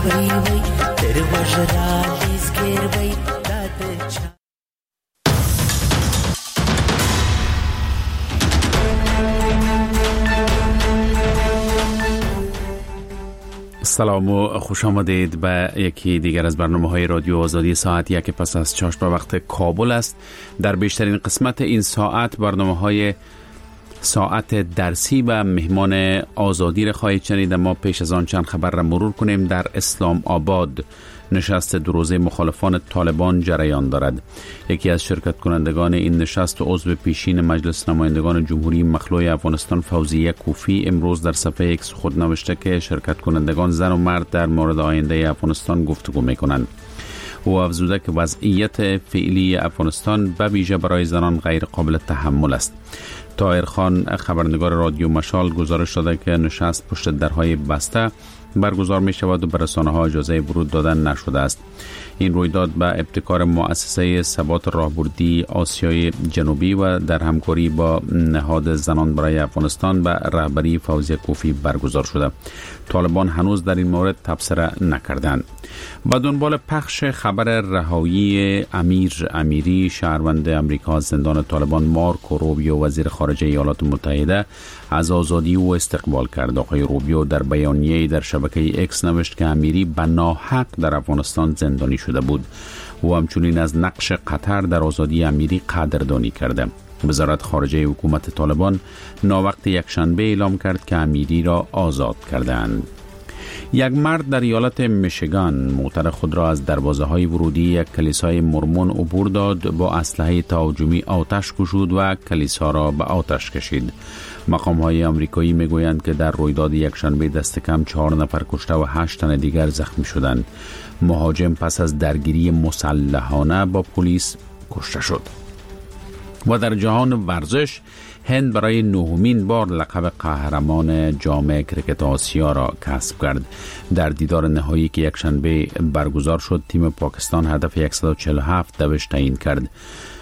پریوی تر وجرالیز گیروی داد چا. سلام و خوش آمدید به یکی دیگر از برنامه‌های رادیو آزادی ساعت یک پس از چاشت به وقت کابل است. در بیشترین قسمت این ساعت برنامه‌های ساعت درسی و مهمان آزادی را خواهید شنید. ما پیش از آن چند خبر را مرور کنیم. در اسلام آباد نشست دو روزه مخالفان طالبان جریان دارد. یکی از شرکت کنندگان این نشست و عضو پیشین مجلس نمایندگان جمهوری مخلوع افغانستان فوزیه کوفی امروز در صفحه ایکس خود نوشته که شرکت کنندگان زن و مرد در مورد آینده افغانستان گفتگو می‌کنند. او افزوده که وضعیت فعلی افغانستان به ویژه برای زنان غیر قابل تحمل است. طاهر خان خبرنگار رادیو مشال گزارش داده که نشست پشت درهای بسته برگزار می شود و به رسانه‌ها اجازه ورود دادن نشده است. این رویداد به ابتکار مؤسسه ثبات راهبردی آسیای جنوبی و در همکاری با نهاد زنان برای افغانستان به رهبری فوزیه کوفی برگزار شده. طالبان هنوز در این مورد تبصره نکردند. و دنبال پخش خبر رهایی امیر امیری شهروند امریکا از زندان طالبان مارکو روبیو وزیر خارجه ایالات متحده از آزادی او استقبال کرد. آقای روبیو در بیانیه‌ای در شبکه اکس نوشت که امیری به ناحق در افغانستان زندانی شده بود. او همچنین از نقش قطر در آزادی امیری قدردانی کرده. وزارت خارجه حکومت طالبان ناوقت یکشنبه اعلام کرد که امیری را آزاد کردند. یک مرد در ایالت میشیگان موتر خود را از دروازه‌های ورودی یک کلیسای مرمون عبور داد، با اسلحه تهاجمی آتش گشود و کلیسا را به آتش کشید. مقام‌های آمریکایی میگویند که در رویداد یکشنبه دست کم 4 نفر کشته و 8 تن دیگر زخمی شدند. مهاجم پس از درگیری مسلحانه با پلیس کشته شد. و در جهان ورزش هند برای 9مین بار لقب قهرمان جام کرکت آسیا را کسب کرد. در دیدار نهایی که یکشنبه برگزار شد تیم پاکستان هدف 147 دوش تعیین کرد.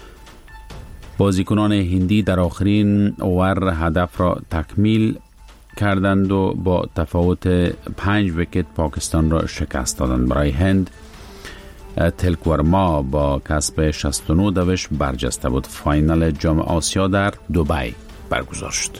بازیکنان هندی در آخرین اوور هدف را تکمیل کردند و با تفاوت 5 ویکت پاکستان را شکست دادند. برای هند تلک ورما با کسب 69 دوش برجسته بود. فاینال جام آسیا در دبی برگزار شد.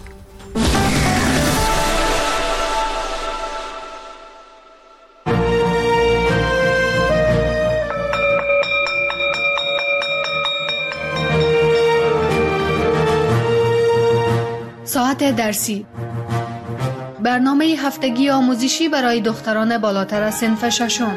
ساعت درسی، برنامه هفتگی آموزشی برای دختران بالاتر از صنف ششم.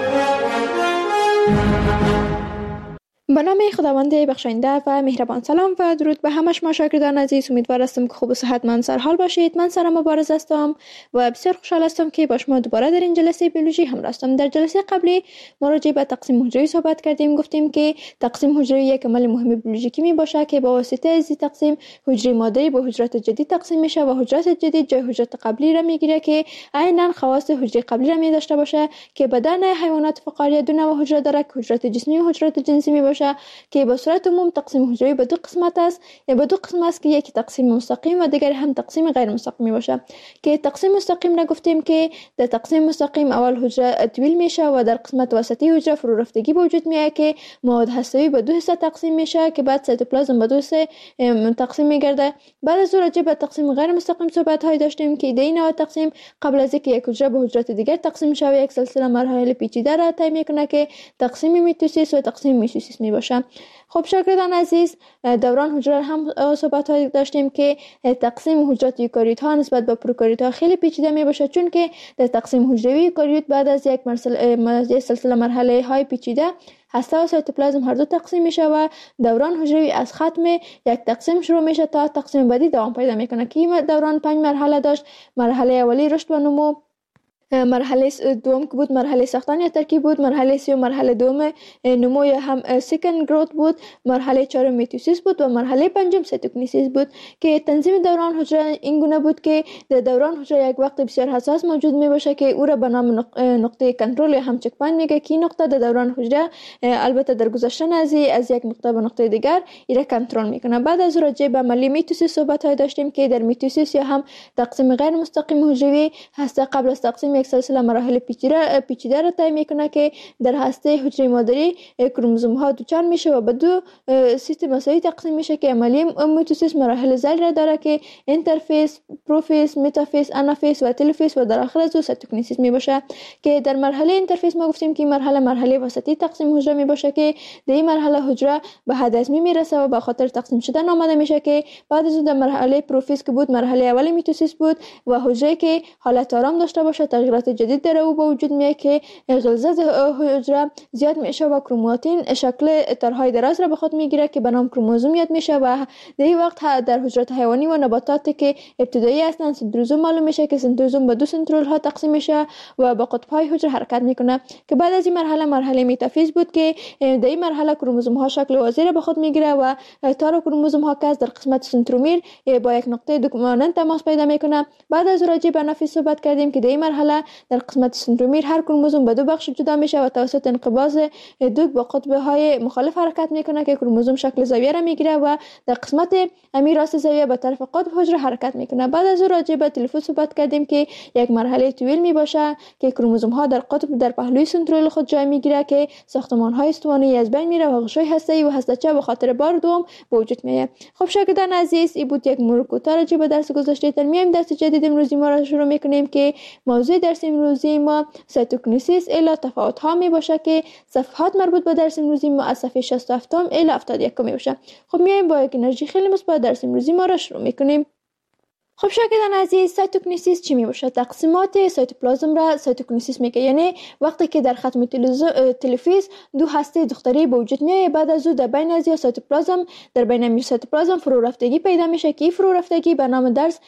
به نام خداوند بخشنده و مهربان. سلام و درود به همه شما شاگردان عزیز. امیدوار هستم که خوب و صحتمند سرحال باشید. من سارا مبارز هستم و بسیار خوشحال هستم که با شما دوباره در این جلسه بیولوژی همراه هستم. در جلسه قبلی ما راجع به تقسیم حجروی صحبت کردیم. گفتیم که تقسیم حجروی یک عمل مهم بیولوژیکی می باشه که با واسطه از این تقسیم حجره ماده‌ای با حجرات جدید تقسیم میشه و حجرات جدید جای حجرات قبلی را میگیره که عیناً خواص حجره قبلی را می داشته باشه که بدن حیوانات فقاریه دو نوع حجره داره که حجرات جسمی و حجرات جنسی می باشه که به صورت عموم تقسیم حجروی به دو قسمت است. به دو قسم است که یکی تقسیم مستقیم و دیگری هم تقسیم غیر مستقیم باشه. که تقسیم مستقیم نگفتیم که در تقسیم مستقیم اول حجره طویل میشه و در قسمت وسطی حجره فرو رفتگی به وجود میاد که مواد هسته‌ای به 2 حصه تقسیم میشه که بعد سایتوپلازم به 2 حصه تقسیم میگرده. بعد از راجع به تقسیم غیر مستقیم صحبت های داشتیم که ایده نوع تقسیم قبل از اینکه یک حجره به حجرات دیگر تقسیم شه و یک سلسله مراحل پیچیده را طی میکنه که تقسیم میتوسیس و تقسیم میتوسیس میباشه. خب شاگردان عزیز، دوران حجره هم صحبت های داشتیم که تقسیم حجرات یوکاریوت ها نسبت به پروکاریوت ها خیلی پیچیده می باشه، چون که در تقسیم حجروی یوکاریوت بعد از یک سلسله مرحله های پیچیده هسته و سایتوپلازم هر دو تقسیم میشه و دوران حجروی از ختم یک تقسیم شروع میشه تا تقسیم بعدی دوام پیدا میکنه که این دوران 5 مرحله داشت. مرحله اولی رشد و نمو، مرحله دوم که بود مرحله ساختن یا ترکیب بود، مرحله سوم مرحله دوم نمو یا هم سیکند گروت بود، مرحله چهارم میتوسیس بود و مرحله پنجم سایتوکینیسیس بود. که تنظیم دوران حجره این گونه بود که در دوران حجره یک وقت بسیار حساس موجود می باشه که او را به نام نقطه کنترل یا هم چک پوینت میگه که این نقطه در دوران حجره البته در گذشتن از یک نقطه به نقطه دیگر ایره کنترل میکنه. بعد از راجع به عملی میتوسیس صحبت های داشتیم که در میتوسیس یا هم تقسیم غیر مستقیم حجروی هسته قبل از تقسیم یک سلسله مراحل پیچیده را طی میکنه که در هسته حجره مادری کروموزوم ها دوچار میشه و به دو سیست مساوی تقسیم میشه که عملی میتوسیس مراحل ذیل را داره که اینترفیس، پروفیس، متافیس، انافیس و تلوفیس و در آخر از او سایتوکینیسیس می باشه که در مرحله اینترفیس ما گفتیم که مرحله وسطی تقسیم حجره می باشه که در این مرحله حجره به حد ازمی میرسه و به خاطر تقسیم شدن آمده میشه که بعد از اون در مرحله پروفیس که بود مرحله اولی میتوسیس بود و حجره که حالت آرام داشته باشه تغییرات جدید در او به وجود میاد که غلظت حجره زیاد میشه و کروماتین شکل تارهای دراز را به خود میگیره که به نام کروموزوم یاد میشه و در این وقت در حجرات حیوانی و نباتاتی که ابتدایی هستند سنتروزوم معلوم میشه که سنتروزوم به دو سنترول ها تقسیم میشه و با قطب‌های حجره حرکت میکنه که بعد از این مرحله متافیز بود که در این مرحله کروموزوم ها شکل واضح را به خود میگیره و تار کروموزوم ها که در قسمت سنترومیر با یک نقطه دوک مانند تماس پیدا میکنه. بعد از راجع به انافیز صحبت کردیم که در این مرحله در قسمت سنترومیر هر کروموزوم به دو بخش جدا میشه و توسط انقباض دوک با قطب‌های مخالف حرکت میکنه که کروموزوم شکل زاویه را میگیره و در قسمت راست زاویه به طرف قطب حجره حرکت میکنه. بعد از راجع به تلفوز صحبت کردیم که یک مرحله طویل می باشه که کروموزوم ها در قطب در پهلوی سنترول خود جای میگیره که ساختمان های استوانه‌ای از بین میره و غشای هسته‌ای و هسته‌چه به خاطر بار دوم به وجود میاد. خب شاگردان عزیز این بود یک مرور کوتاه راجع به درس گذشته. در میایم درس جدید امروزی ما را شروع میکنیم که موضوع درس امروزی ما سایتوکینیسیس الی تفاوت ها می باشه که صفحات مربوط به درس امروزی ما از صفحه 67 الی 71 می باشه. خب میایم با یک انرژی خیلی مثبت درس امروزی ما را شروع میکنیم. خب شاگردان عزیز سایتوکینیسیس چی می باشه؟ تقسیمات سایتوپلازم را سایتوکینیسیس میگه، یعنی وقتی که در ختم تلفیز دو هسته دختری به وجود میاد بعد از او در بین از سایتوپلازم در بین سایتوپلازم فرو رفتگی پیدا میشه که فرو رفتگی به نام درس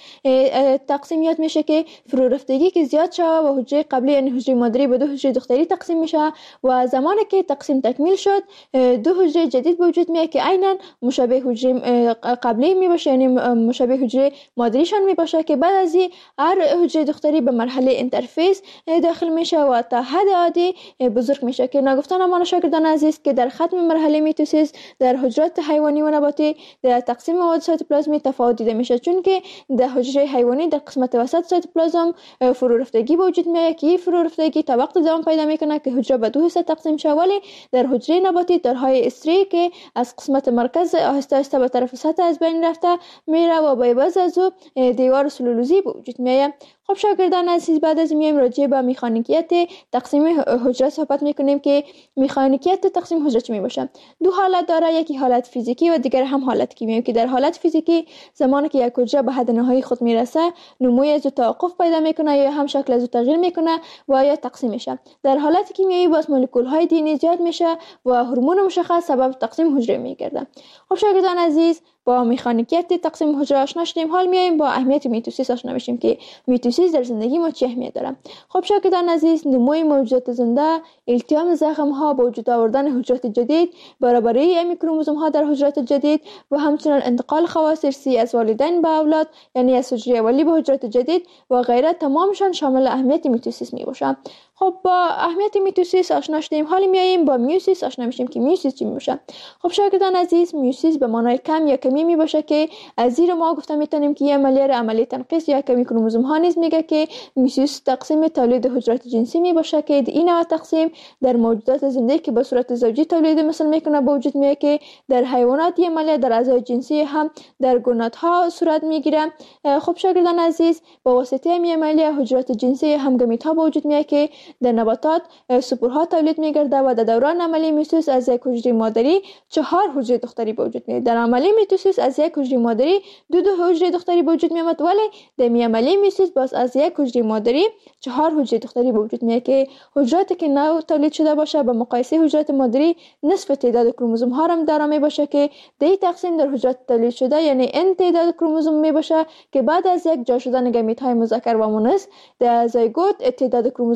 تقسیمیات میشه که فرو رفتگی که زیاد شود و حجره قبلی یعنی حجره مادری به دو حجره دختری تقسیم میشه و زمانی که تقسیم تکمیل شد دو حجره جدید به وجود میاد که عیناً مشابه حجره قبلی می باشه، یعنی مشابه حجره مادری می باشه که بعد از این هر حجره دختری به مرحله اینترفیس داخل میشه و تا حد عادی بزرگ میشه که نگفتن امان شاگردان عزیز که در ختم مرحله میتوسیس در حجرات حیوانی و نباتی در تقسیم مواد سایتوپلازمی تفاوت دیده میشه، چون که در حجره حیوانی در قسمت وسط سایتوپلازم فرو رفتگی به وجود میاد که فرو رفتگی تا وقت دوام پیدا میکنه که حجره به دو حصه تقسیم شه، ولی در حجره نباتی تارهای استری که از قسمت مرکز آهسته آهسته به طرف سطح از بین رفته میره و با بعض از او دیوار سلولوزی به وجود میاد. خب شاگردان عزیز بعد از میایم راجع به مکانیکیت تقسیم حجره صحبت میکنیم که مکانیکیت تقسیم حجره چی میباشه؟ دو حالت داره، یکی حالت فیزیکی و دیگر هم حالت کیمیایی که در حالت فیزیکی زمانی که یک حجره به حد نهایی خود میرسه نموی از توقف پیدا میکنه یا هم شکل از تغییر میکنه و یا تقسیم میشه. در حالت کیمیایی باز مولکول های دی زیاد میشه و هورمون مشخص سبب تقسیم حجره میگرده. خب شاگردان عزیز با مکانیکیت تقسیم حجره آشنا شدیم، حال میایم با اهمیت میتوسیس آشنا بشیم که میتوسیس در زندگی ما چه اهمیت داره. خب شاگردان عزیز نموی موجودات زنده، التیام زخم ها، با وجود آوردن حجرات جدید، برابری کروموزوم ها در حجرات جدید و همچنین انتقال خواص ارثی از والدین به اولاد یعنی از حجره اولی به حجرات جدید و غیره تمامشان شامل اهمیت میتوسیس میباشه. خب با اهمیت میتوسیس آشنا شدیم، حالا میاییم با میوسیس آشنا میشیم که میوسیس چی میباشه. خب شاگردان عزیز میوسیس به معنای کم یا کمی میباشه که از زیر ما گفته میتونیم که عملیه تنقیص یا کمی کروموزوم ها نیز میگه که میوسیس تقسیم تولید حجرات جنسی میباشه که این نوع تقسیم در موجودات زنده که به صورت زوجی تولید مثل میکنه به وجود میاد که در حیوانات عملیه در اعضای جنسی هم در گوناتها صورت میگیره. خب شاگردان عزیز با واسطه این عملیه حجرات جنسی همگامیت ها به وجود میاد که در نباتات سپورها تولید میگرده و در دوران عملیه میتوسیس از یک حجره مادری 4 حجره دختری به وجود میاد. در عملیه میتوسیس از یک حجره مادری دو حجره دختری به وجود میاد، ولی در عملیه میتوسیس باز از یک حجره مادری 4 حجره دختری به وجود میاد که حجراتی که نو تولید شده باشه به مقایسه حجرات مادری نصف تعداد کروموزوم ها هم داره میباشه که در تقسیم در حجرات تولید شده یعنی ان تعداد کروموزوم میباشه که بعد از یک جا شدن گامیت های مذکر و مؤنث در زایگوت تعداد کروموزوم ها 2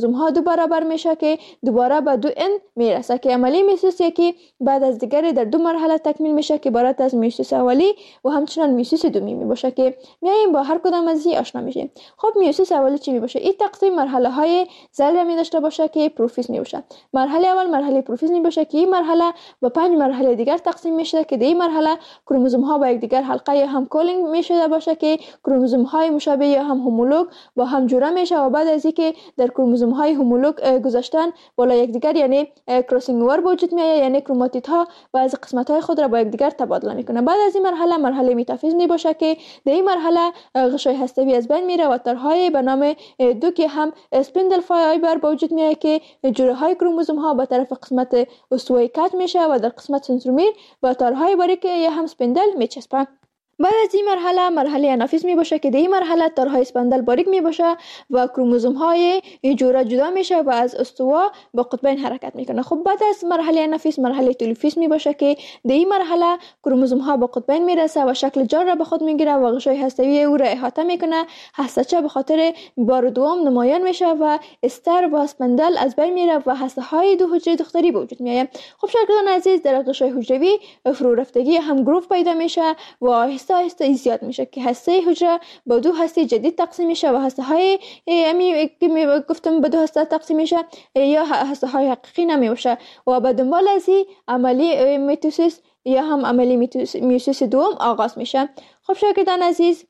دو برابر میشه که دوباره به 2n میرسه که عملی میوسیس یکی بعد از دیگری در 2 مرحله تکمیل میشه که عبارت از میوسیس اولی و همچنان میوسیس دومی میباشه که میایم با هر کدام از این آشنا میشیم. خب میوسیس اولی چی میباشه؟ این تقسیم مرحله های ذره می داشته باشه که پروفیز میباشه. مرحله اول مرحله پروفیز میباشه که این مرحله به 5 مرحله دیگر تقسیم میشه که در این مرحله کروموزوم ها با یکدیگر حلقه یا هم کولینگ میشده باشه که کروموزوم های مشابه یا هم هومولوگ با هم جوړه میشه و بعد از اینکه در کروموزوم های هومولوگ گذاشتن بالا یکدیگر یعنی کراسینگ اوور وجود میاد، یعنی کروماتید ها بعضی قسمت های خود را با یکدیگر تبادله میکنه. بعد از این مرحله متافیز میباشه که در این مرحله غشای هسته‌ای از بین میره و تارهای به نام دو که هم اسپندل فایبر وجود میاد که جوره های کروموزوم ها به طرف قسمت استوایی کات میشه و در قسمت سنترومیر با تارهای باریک یا هم اسپندل میچسبه. بعد از این مرحله انافیز می باشه که در این مرحله تارهای اسپندل باریک می باشه و کروموزوم های جوره جدا میشه و از استوا به قطبین حرکت میکنه. خب بعد از مرحله انافیز مرحله تلوفیز می باشه که در این مرحله کروموزوم ها به قطبین میرسه و شکل جار را به خود میگیره و غشای هسته‌ای او را احاطه میکنه. هسته‌چه به خاطر بار دوم نمایان میشه و استر و اسپندل از بین میره و هسته های دو حجره دختری به وجود میاد. خب شاگردان عزیز در غشای حجروی فرو رفتگی هم گروه پیدا میشه و آهسته زیاد میشه که هسته حجره با 2 هسته جدید تقسیم میشه و هسته های که گفتم به 2 هسته تقسیم میشه یا هسته های حقیقی نمیشه و به دنبال از این عملی میتوسیس یا هم عملی میوسیس دوم آغاز میشه. خب شاگردان عزیز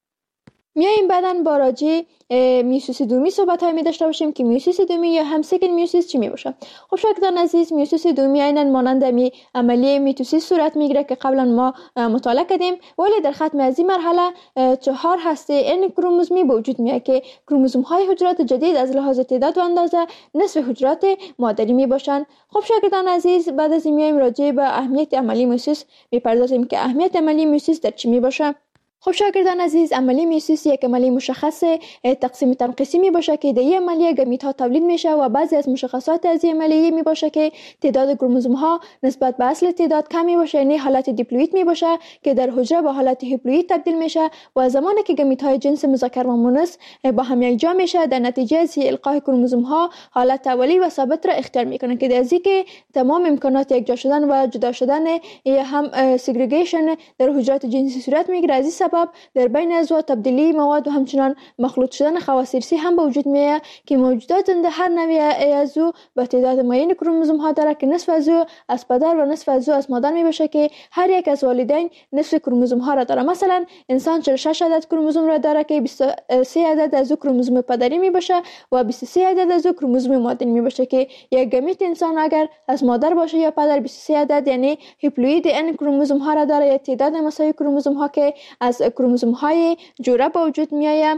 میایم بعداً با راجع میوسیس دومی صحبت های می داشته باشیم که میوسیس دومی یا هم سکند میوسیس چی می باشه. خب شاگردان عزیز میوسیس دومی عیناً مانند می عملیه میتوسیس صورت میگیره که قبلا ما مطالعه کردیم، ولی در ختم از این مرحله 4 هسته ان کروموزومی به وجود میاد که کروموزوم های حجرات جدید از لحاظ تعداد و اندازه نصف حجرات مادری می باشن. خب شاگردان عزیز بعد از این میایم راجع به اهمیت عملی میوسیس میپردازیم که اهمیت عملی میوسیس در چی می باشه. خب شاگردان عزیز عملی میوسیس یک عملی مشخص تقسیم تنقیصی می باشه که در این عملیه گمیت ها تولید میشه و بعضی از مشخصات از این عملیه می باشه که تعداد کروموزوم ها نسبت به اصل تعداد کم می باشه، یعنی حالت دیپلوید می باشه که در حجره به حالت هیپلوید تبدیل میشه و زمانی که گمیت های جنس مذکر و مؤنث با هم یکجا میشه در نتیجه از القاء کروموزوم ها حالت اولی و ثابت را اختیار میکنه که در ازی که تمام امکانات یکجا شدن و جدا شدن یا هم سگریگیشن در حجرات جنسی صورت میگیره. از این سبب در بین اعضا تبدیلی مواد و همچنان مخلوط شدن خواص ارثی هم به وجود میاد که موجودات زنده هر نوع اعضا به تعداد معین کروموزوم ها داره که نصف از او از پدر و نصف از او از مادر می باشه که هر یک از والدین نصف کروموزوم ها را داره. مثلا انسان 46 عدد کروموزوم را داره که 23 عدد از او کروموزوم پدری می باشه و 23 عدد از او کروموزوم مادری می باشه که یک گمیت انسان اگر از مادر باشه یا پدر 23 عدد یعنی هیپلوید ان کروموزوم ها را داره یا تعداد مساوی کروموزوم ها که از کروموزوم های جوره به وجود میآید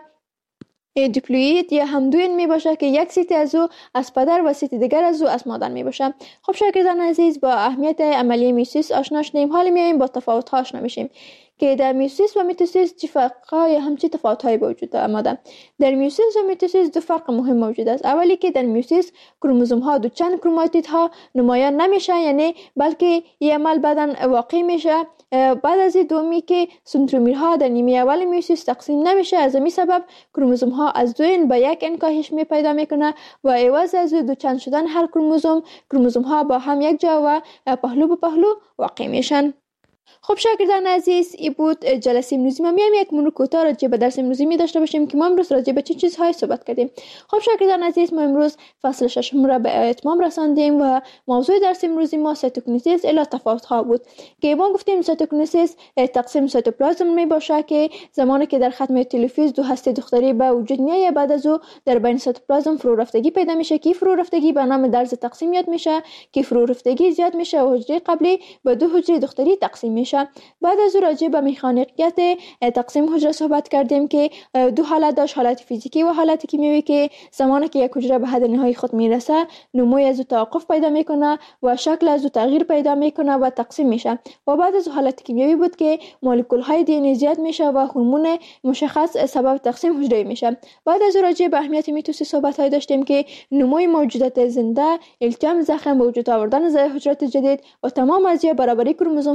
دیپلوید یا هم دوین می باشه که یک سیت از او از پدر و سیت دیگر از او از مادر می باشه. خب شاگردان عزیز با اهمیت عملی میوسیس آشنا شدیم، حالا میایم با تفاوت ها آشنا میشیم که در میوسیس و میتوسیس چه فرق‌ها یا هم چه تفاوت‌هایی وجود آمده. در میوسیس و میتوسیس 2 فرق مهم موجود است. اولی که در میوسیس کروموزوم ها دو چند کروماتید ها نمایان نمیشه، یعنی بلکه این عمل بعداً واقع میشه. بعد از دومی که سنترومیرها در نیمه اول میوسیس تقسیم نمیشه، از همین سبب کروموزوم ها از 2 به 1 کاهش می پیدا میکنه و عوض از دو چند شدن هر کروموزوم ها با هم یک جا و پهلو به پهلو واقع میشن. خب شاگردان عزیز این بود جلسه امروزی ما. میایم یک مرور کوتاه راجع به درس امروزی می داشته باشیم که ما امروز راجع به چه چیزهای صحبت کردیم. خب شاگردان عزیز ما امروز فصل 6 را به اتمام رساندیم و موضوع درس امروزی ما سایتوکینیزیس الی تفاوت ها بود که ما گفتیم سایتوکینیزیس تقسیم سایتوپلازم می باشه که زمانی که در ختم تلوفیز 2 هسته دختری به وجود میاد بعد از او در بین سایتوپلازم فرو رفتگی پیدا میشه که فرو رفتگی به نام درز تقسیم یاد میشه که فرو رفتگی زیاد میشه و حجره قبلی به 2 حجره دختری تقسیم میشه. بعد از راجع به مکانیکیت تقسیم حجره صحبت کردیم که 2 حالت داشت، حالت فیزیکی و حالت کیمیایی که زمانی که یک حجره به حد نهایی خود میرسه نموی از توقف پیدا میکنه و شکل از تغییر پیدا میکنه و تقسیم میشه. و بعد از حالت کیمیایی بود که مولکول های دی ان ای زیاد میشه و هورمون مشخص سبب تقسیم حجره میشه. بعد از راجع به اهمیت میتوسیس صحبت های داشتیم که نموی موجودات زنده، التیام زخم، به وجود آوردن حجرات جدید و تمام از برابری کروموزوم ها، تمام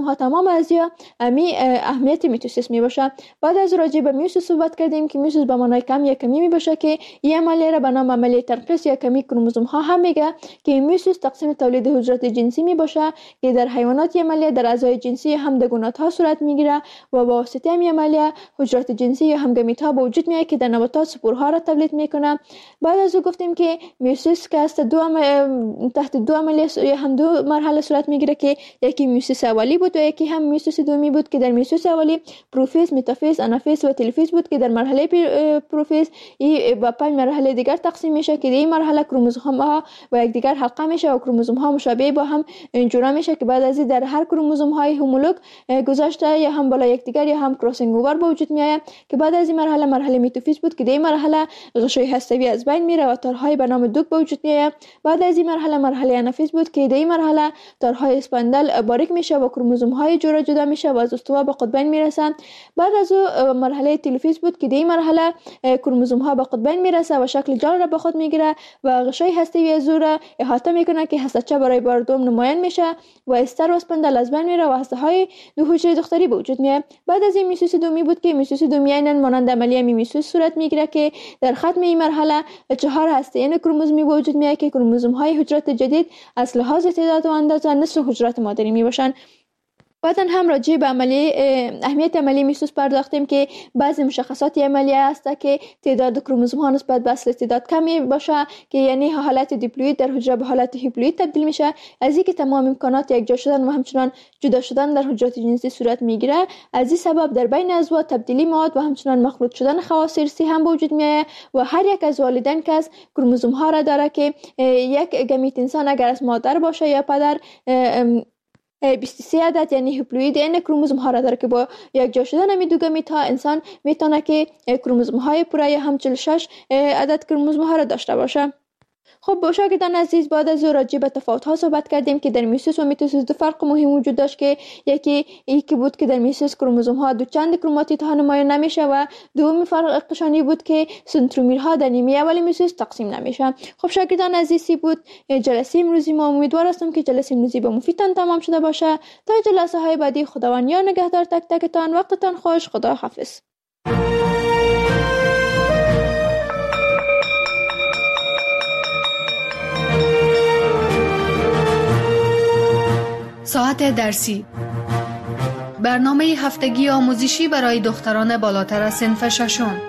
بعضیا امی اهمیت میتوسیس می باشه. بعد از راجع به میوسیس صحبت کردیم که میوسیس به معنای کم یا کمی می باشه که این عملیه را به نام عملیه تنقیص یا کمی کروموزوم ها هم میگه که میوسیس تقسیم تولید حجرات جنسی می باشه که در حیوانات این عملیه در اعضای جنسی همدگونات ها صورت میگیره و با واسطه این عملیه حجرات جنسی یا همگامیت ها به وجود میاد که در نباتات سپورها را تولید میکنه. بعد از او گفتیم که میوسیس که تحت دو عملیه یا هم دو مرحله صورت میگیره که یکی میوسیس اولی بود و یکی هم میوسیس دومی بود که در میوسیس اولی پروفیز، متافیز، آنافیز و تلفیز بود که در مرحله پروفیز با 5 مرحله دیگر تقسیم میشه که در این مرحله کروموزوم ها و یکدیگر حلقه میشه و کروموزوم ها مشابه با هم جورا میشه که بعد از این در هر کروموزوم های هومولوگ گذاشته یا هم بالا یکدیگر یا هم کراسینگ اوور به وجود میاد که بعد از این مرحله میتافیز بود که در این مرحله غشای هسته‌ای از بین میره و تارهای به نام دوک به وجود میاد. بعد از این مرحله آنافیز بود که در این مرحله تارهای اسپاندل باریک میشه و کروموزوم های جدا میشه و از استوا به قطبین میرسن. بعد از مرحله تلفیز بود که در این مرحله کروموزوم ها به قطبین میرسه و شکل جال را به خود میگیره و غشای هسته‌ای از او را احاطه میکنه که هسته‌چه برای بار دوم نمایان میشه و استر و اسپاندل از بین میره و هسته های دو حجره دختری به وجود میاد. بعد از این میوسیس دومی بود که میوسیس دومی عیناً مانند عملیه میوسیس صورت میگیره که در ختم این مرحله 4 هسته کروموزومی به وجود میاد که کروموزوم های حجرات جدید از لحاظ تعداد و اندازه نصف حجرات مادری میباشند. بعداً هم راجع به اهمیت عملیه میوسیس پرداختیم که بعضی مشخصات عملیه هست که تعداد کروموزوم ها نسبت به اصل تعداد کمی باشه که یعنی حالت دیپلوید در حجره به حالت هیپلوید تبدیل میشه. از اینکه تمام امکانات یکجا شدن و همچنان جدا شدن در حجرات جنسی صورت میگیره، از این سبب در بین عضو تبدیلی مواد و همچنان مخلوط شدن خواص ارثی هم به وجود میاد و هر یک از والدین که از کروموزوم ها را داره که یک گمیت انسان اگر از مادر باشه یا پدر 23 عدد یعنی هیپلوید این کروموزوم ها را داره که با یک جا شدن می دو گمیت ها انسان میتونه که کروموزوم های پوره یا هم 46 عدد کروموزوم ها را داشته باشه. خب شاگردان عزیز، بعد از راجع به تفاوت ها صحبت کردیم که در میوسیس و میتوسیس دو فرق مهم وجود داشت که یکی بود که در میوسیس کروموزوم ها دو چند کروماتید ها نمایان نمیشه و دومی فرق قشانی بود که سنترومیر در نیمه اول میوسیس تقسیم نمیشه. خب شاگردان عزیزی بود جلسه امروزی ما. امیدوار هستم که جلسه امروزی به مفیدتان تمام شده باشه. تا جلسه های بعدی خداوند یار نگهدار تک تکتان. وقتتان خوش. خدا حافظ. ساعت درسی، برنامه هفتگی آموزشی برای دختران بالاتر از صنف ششم.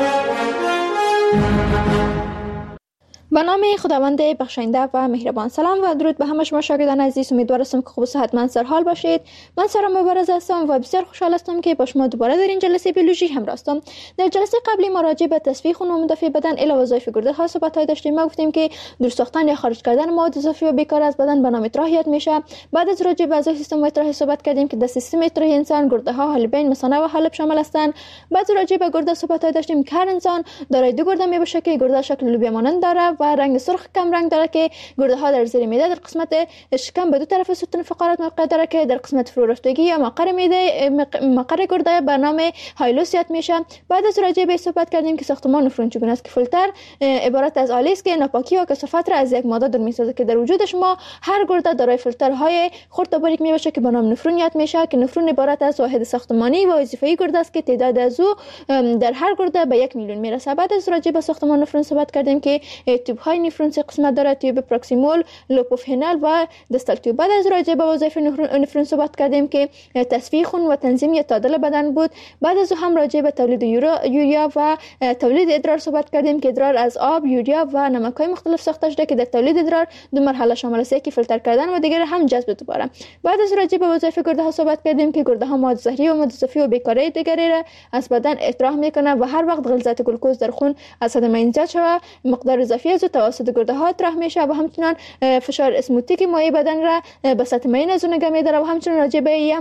به نام خداوند بخشنده و مهربان. سلام و درود به همه شما شاگردان عزیز. امیدوارم که خوب و صحتمند سرحال باشید. من سارا مبارز هستم و بسیار خوشحال هستم که با شما دوباره در این جلسه بیولوژی همراه هستم. در جلسه قبلی ما راجع به تصفیه خون و مدافع بدن الی وظایف گرده ها صحبت داشتیم. ما گفتیم که درست ساختن یا خارج کردن مواد اضافی و بیکار از بدن به نام اطراحیت میشه. بعد از راجع به اعضای سیستم اطراحی صحبت کردیم که در سیستم اطراحی انسان گرده ها، حالبین، مثانه و حالب شامل هستند. بعد راجع به گرده صحبت داشتیم که هر انسان دارای دو گرده میباشه که گرده شکل لوبیا مانند داره و رنگ سرخ کم رنگ داره که گرده ها در زیر معده در قسمت شکم به دو طرف ستون فقرات موقع داره که در قسمت فرو رفتگی یا مقر معده مقر گرده به نام هایلوسیات میشه. بعد از راجع به صحبت کردیم که ساختمان نفرون چگونه است که فیلتر عبارت از آله است که ناپاکی و کثافت را از یک ماده دور میسازه که در وجود شما هر گرده دارای فیلترهای خرد و باریک میباشه که به نام نفرونیات میشه که نفرون عبارت از واحد ساختمانی و وظیفه‌ای گرده است که تعداد از او در هر گرده به 1 میلیون میرسه. بعد از راجع به ساختمان نفرون صحبت کردیم که تیوب های نفرون سه قسمت داره: تیوب پروکسیمال، لوپوفینال و دستال تیوب. بعد از راجع به وظایف نفرون صحبت کردیم که تصفیه خون و تنظیم یا تعادل بدن بود. بعد از هم راجع به تولید یوریا و تولید ادرار صحبت کردیم که ادرار از آب، یوریا و نمک‌های مختلف ساخته شده که در تولید ادرار دو مرحله شامل است: یکی فیلتر کردن و دیگر هم جذب دوباره. بعد از راجع به وظایف گرده ها صحبت کردیم که گرده ها مواد زهری و مواد اضافی و بیکاری دیگری را از بدن اطراح میکنه و هر وقت غلظت گلوکوز در خون از حد معین زیاد شود مقدار اضافی از توسط گرده ها اطراح میشه و همچنان فشار اسموتیک مایع بدن را به سطح معین از اون نگه میداره و همچنان راجع به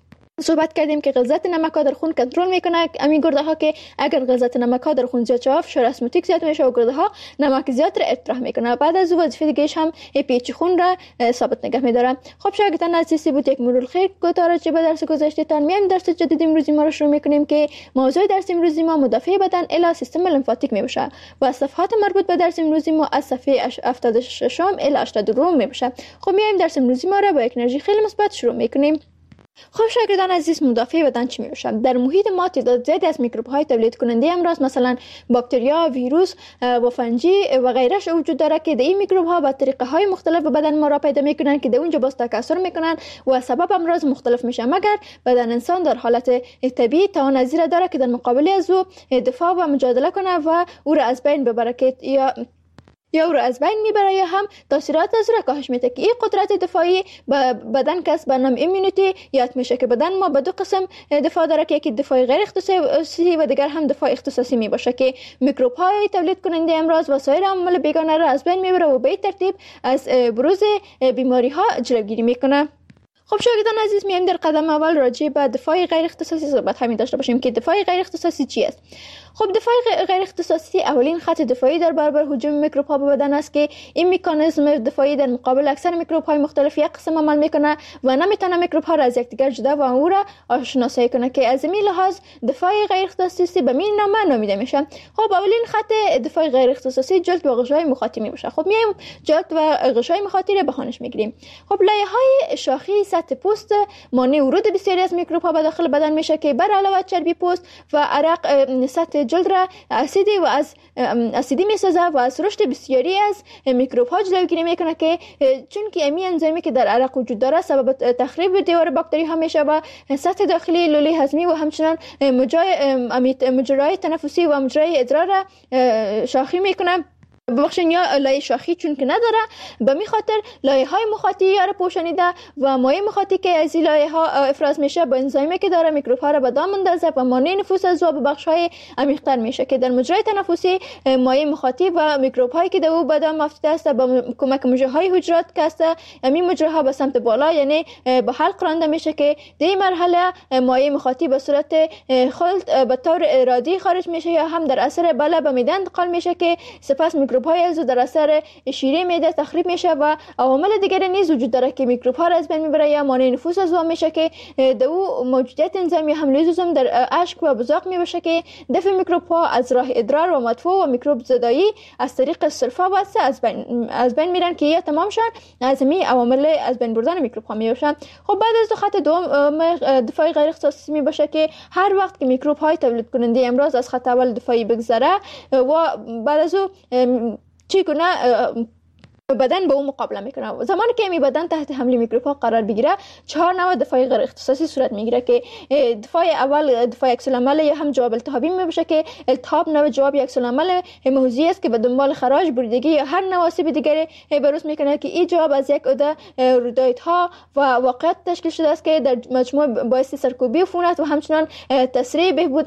صحبت کردیم که غلظت نمک ها در خون کنترل میکنه امی گرده ها که اگر غلظت نمک ها در خون زیاد شود فشار اسموتیک زیاد میشه و گرده ها نمک زیاد را اطراح میکنه. بعد از وظیفه دیگه‌اش هم پیچ خون را ثابت نگه میداره. خب شاگردان عزیزی بود یک مرور خیر گفتار راجع به درس گذشته‌تان. میایم درس جدید امروزی ما رو شروع میکنیم که موضوع درس امروزی ما مدافع بدن الی سیستم لمفاتیک میباشه و صفحات مربوط به درس امروزی ما از صفحه 76 الی 82 میباشه. خب میایم درس امروزی ما رو با یک انرژی خیلی مثبت شروع میکنیم. خب شاگردان عزیز، مدافع بدن چی میباشد؟ در محیط ما تعداد زیادی از میکروب های تولید کننده امراض مثلا باکتریا، ویروس و فنجی و غیرش وجود داره که این میکروب ها به طریقه های مختلف به بدن ما را پیدا میکنن که در اونجا باز تکثر میکنن و سبب امراض مختلف میشه، مگر بدن انسان در حالت طبیعی توان از این داره که در مقابل از او دفاع و مجادله کنه و او را از بین ببره، که یا او را از بین میبره یا هم تاثیرات از را کاهش میده. که این قدرت دفاعی بدن کس به نام ایمونیتی یاد میشه که بدن ما به دو قسم دفاع داره، که یکی دفاع غیر اختصاصی و دیگر هم دفاع اختصاصی میباشه که میکروب های تولید کننده امراض و سایر عوامل بیگانه را از بین میبره و به این ترتیب از بروز بیماری ها جلوگیری میکنه. خب شاگردان عزیز، میایم در قدم اول راجع به دفاع غیر اختصاصی صحبت همین داشته باشیم که دفاع غیر اختصاصی چی است. خب دفاع غیر اختصاصی اولین خط دفاعی در برابر هجوم میکروب ها به بدن است که این مکانیزم دفاعی در مقابل اکثر میکروب های مختلف یک قسم عمل میکنه و نمیتونه میکروب ها را از یکدیگر جدا و او را شناسایی کنه، که از این لحاظ دفاع غیر اختصاصی به این نام نامیده میشه. خب اولین خط دفاع غیر اختصاصی جلد و غشای مخاطی میشه. خب میایم جلد و غشای مخاطی را بهانش میگیریم. خب لایه های شاخی سطح پوست مانع ورود بسیاری از میکروب ها به داخل بدن میشه که بر علاوه چربی پوست و عرق سطح جلد را اسیدی میسازه و از رشد بسیاری از میکروب ها جلوگیری میکنه، که چون که امی انزیمی که در عرق وجود داره سبب تخریب دیوار باکتری ها میشه و سطح داخلی لوله هضمی و همچنان مجرای تنفسی و مجرای ادرار را شاخی میکنه. ببخشید، یا لایه شاخی چون که نداره، به می خاطر لایه های مخاطی یا را پوشانیده و مایع مخاطی که از این لایه ها افراز میشه با انزیمی که داره میکروب ها را به دام میندازه و مانع نفوذ از او به بخش های عمیق تر میشه، که در مجرای تنفسی مایع مخاطی و میکروب هایی که در او به دام افتاده است با کمک مجرا های حجرات که است همین مجراها به سمت بالا یعنی به حلق رانده میشه، که در این مرحله مایع مخاطی به صورت خلط به طور ارادی خارج میشه یا هم در اثر بالا به معده انتقال میشه، که سپس میکروب های از در اثر شیره معده تخریب میشه و عوامل دیگری نیز وجود داره که میکروب ها را از بین میبره یا مانع نفوذ از او میشه، که در او موجودیت انزیم یا هم لیزوزوم در اشک و بزاق میباشه که دفع میکروب ها از راه ادرار و مدفوع و میکروب زدایی از طریق سلفا واسه از بین میرن، که یا تمام شن از می عوامل از بین بردن میکروب ها میباشن. خب بعد از خط دوم دفاع غیر اختصاصی میباشه که هر وقت که میکروب های تولید کننده امراض از خط اول دفاعی بگذره و بعد از او چگونه بدن با اون مقابله میکنه. زمانی که می بدن تحت حمله میکروب ها قرار بگیره 4 نوع دفاع غیر اختصاصی صورت میگیره، که دفاع اول دفاع عکس العمل یا هم جواب التهابی میباشه، که التهاب نوع جواب عکس العمل هیموزی است که به دنبال خراج، بریدگی یا هر نوع آسیب دیگری بروز میکنه، که این جواب از یک عده رودایت‌ها و واقعیت تشکیل شده است که در مجموع باعث سرکوبی عفونت و همچنان تسریع بهبود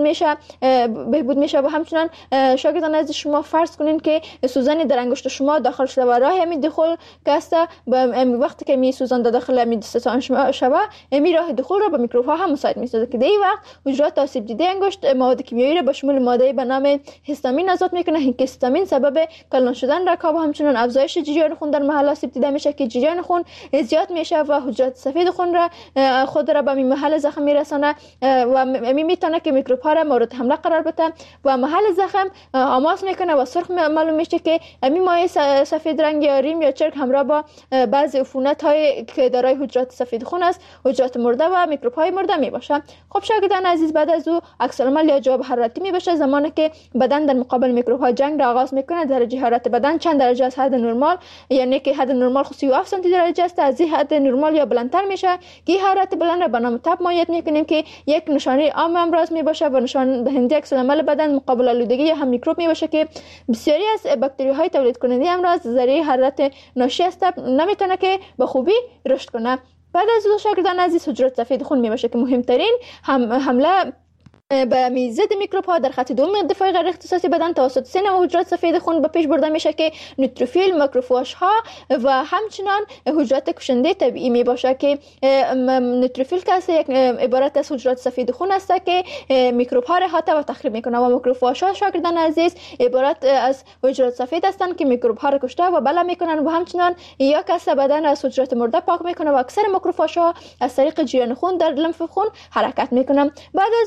میشه و همچنان شاگردان از شما فرض کنین که سوزن در انگشت شما داخل شده و راه دخول کاسته وقتی که می سوزان داخل می دستان شبه می راه دخول را به میکروب ها هم مساعد می سازه، که در این وقت حجرات آسیب دیده انگشت مواد کیمیایی را به شمول ماده به نام هیستامین آزاد میکنه، که هیستامین سبب کلان شدن رکاب و همچنان افزایش جریان خون در محل آسیب دیده میشه، که جریان خون زیاد میشه و حجرات سفید خون را خود را به محل زخم میرسانه و میتونه که میکروب ها را مورد حمله قرار بده و محل زخم آماس میکنه و سرخ معلوم میشه، که همین مایع سفید رنگ یا ریم یا چرک همراه با بعضی عفونت های که دارای حجرات سفید خون است، حجرات مرده و میکروب های مرده می باشه. خب شاگردان عزیز، بعد از او عکس العمل یا جواب حرارتی می باشه، زمانی که بدن در مقابل میکروب ها جنگ را آغاز میکنه. درجه حرارت بدن چند درجه از حد نرمال، یعنی که حد نرمال 37 سانتی درجه است، از این حد نرمال یا بلندتر میشه، که حرارت بلند را به نام تب مایع میکنیم، که یک نشانه عام امراض می باشه و نشان دهنده عکس العمل بدن مقابل آلودگی یا هم میکروب می باشه، که بسیاری از باکتری های تولید کننده امراض ذریعه حرارت ناشی است نمیتونه که به خوبی رشد کنه. بعد از او شاگردان عزیز حجرات سفید خون میباشه که مهمترین حمله به میزد میکروب ها در خط دوم دفاع غیر اختصاصی بدن توسط 3 نوع حجرات سفید خون به پیش برده میشه، که نوتروفیل، ماکروفاژ ها و همچنان حجرات کشنده طبیعی می باشه، که نوتروفیل که یک عبارت از حجرات سفید خون است که میکروب ها را احاطه و تخریب میکنه و ماکروفاژ ها شاگردان عزیز عبارت از حجرات سفید هستند که میکروب ها را کشته و بلا میکنن و همچنان یا کس بدن از حجرات مرده پاک میکنه و اکثر ماکروفاژ ها از طریق جریان خون در لمف خون حرکت میکنن. بعد از حجرات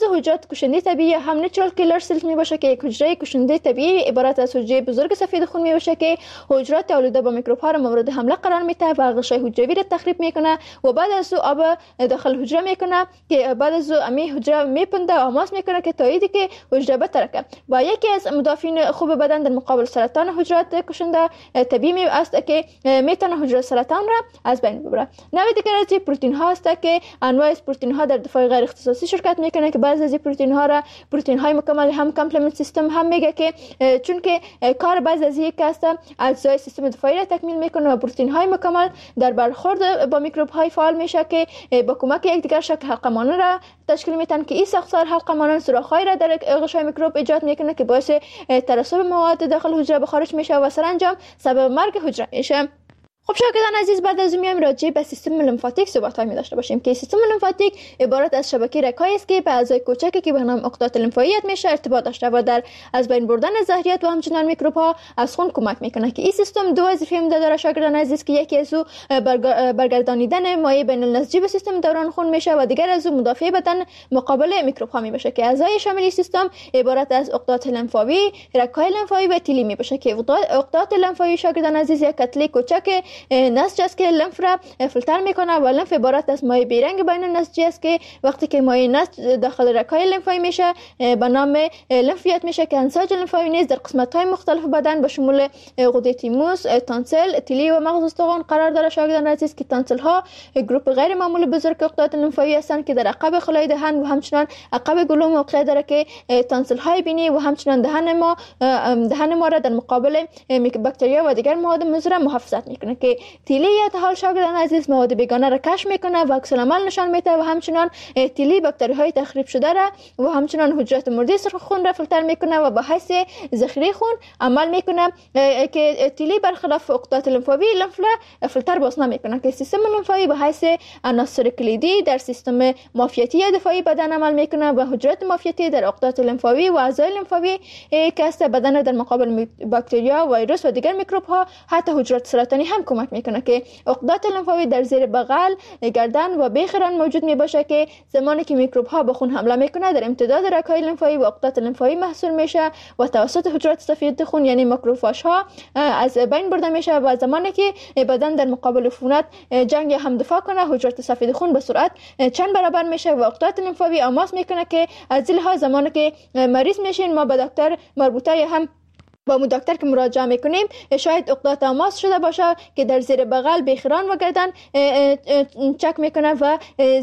حجرات کشنده طبیعی هم نیچرال کیلر سلز می باشه که یک حجره کشنده طبیعی عبارت از حجره بزرگ سفید خون می باشه که حجرات آلوده با میکروب ها را مورد حمله قرار میده و غشای حجروی را تخریب میکنه و بعد از او آب داخل حجره میکنه که بعد از او امی حجره میپنده و آماس میکنه که تاییدی که حجره بترکه و یکی از مدافعین خوب بدن در مقابل سرطان حجرات کشنده طبیعی است که میتونه حجره سرطان را از بین ببره. نوع دیگر از پروتئین ها است که انواع از پروتئین ها در دفاع غیر اختصاصی شرکت میکنه که بعضی از پروتئین ها را پروتئین های مکمل هم کامپلمنت سیستم هم میگه که چون که کار بعضی از یک است اجزای سیستم دفاعی را تکمیل میکنه و پروتئین های مکمل در برخورد با میکروب های فعال میشه که با کمک یکدیگر شکل حلقه مانند را تشکیل میدن که این ساختار حلقه مانند سوراخ های را در غشای میکروب ایجاد میکنه که باعث ترسب مواد داخل حجره به خارج میشه و سرانجام سبب مرگ حجره میشه. خب شاگردان عزیز، بعد از میایم راجع به سیستم لمفاتیک صحبت می داشته باشیم که سیستم لمفاتیک عبارت از شبکه رگ‌هایی است که به اعضای کوچکی که به نام عقدات لمفاوی میشه ارتباط داشته و در از بین بردن زهریات و همچنین میکروب ها از خون کمک میکنه که این سیستم دو وظیفه داره شاگردان عزیز که یکی از او برگردانیدن مایع بین النسجی به سیستم دوران خون میشه و دیگر از او مدافع بدن مقابل میکروب ها میشه که اعضای شامل سیستم عبارت از عقدات لمفاوی، رگ‌های لمفاوی و تیلی میشه که عقدات لمفاوی شاگردان عزیز یک کتله کوچک نسج است که لمف را فیلتر میکنه و لمف عبارت از مایع بیرنگ بین النسجی است که وقتی که مایع نسج داخل رگ‌های لمفاوی میشه به نام لمفیات میشه که انساج لمفاوی نیز در قسمت‌های مختلف بدن به شمول غده تیموس، تانسل، تیلی و مغز استخوان قرار داره شاگردان عزیز که تانسل ها گروپ غیر معمولی بزرگ عقدات لمفاوی هستند که در عقب خلای دهن و همچنین عقب گلو موقع داره که تانسل های بینی و همچنین دهن ما را در مقابل باکتریا و دیگر مواد مضر محافظت میکنه که تیلی یا حال شاگردان عزیز مواد بیگانه را کشف میکنه و عکس العمل نشان میده و همچنین تیلی باکتری های تخریب شده را و همچنین حجرات مرده سرخ خون را فیلتر میکنه و به حیث ذخیره خون عمل میکنه که تیلی برخلاف عقدات لمفاوی لمف را فیلتر باز نمیکنه که سیستم لمفاوی به حیث عناصر کلیدی در سیستم معافیتی یا دفاعی بدن عمل میکنه و حجرات معافیتی در عقدات لمفاوی و اعضای لمفاوی که است بدن در مقابل باکتریا، ویروس و دیگر میکروب ها حتی حجرات سرطانی هم کمک میکنه که عقدات لمفاوی در زیر بغل، گردن و بیخران موجود می باشه که زمانی که میکروب ها به خون حمله میکنه در امتداد رگ‌های لمفاوی و عقدات لمفاوی محصول میشه و توسط حجرات سفید خون یعنی ماکروفاژ ها از بین برده میشه و زمانی که بدن در مقابل عفونت جنگ هم دفاع کنه حجرات سفید خون به سرعت چند برابر میشه و عقدات لمفاوی آماس میکنه که از این لحاظ زمانی که مریض میشین ما به دکتر مربوطه هم با مو دکتر که مراجعه میکنیم شاید عقدات آماس شده باشه که در زیر بغل، بیخران و گردن چک میکنه و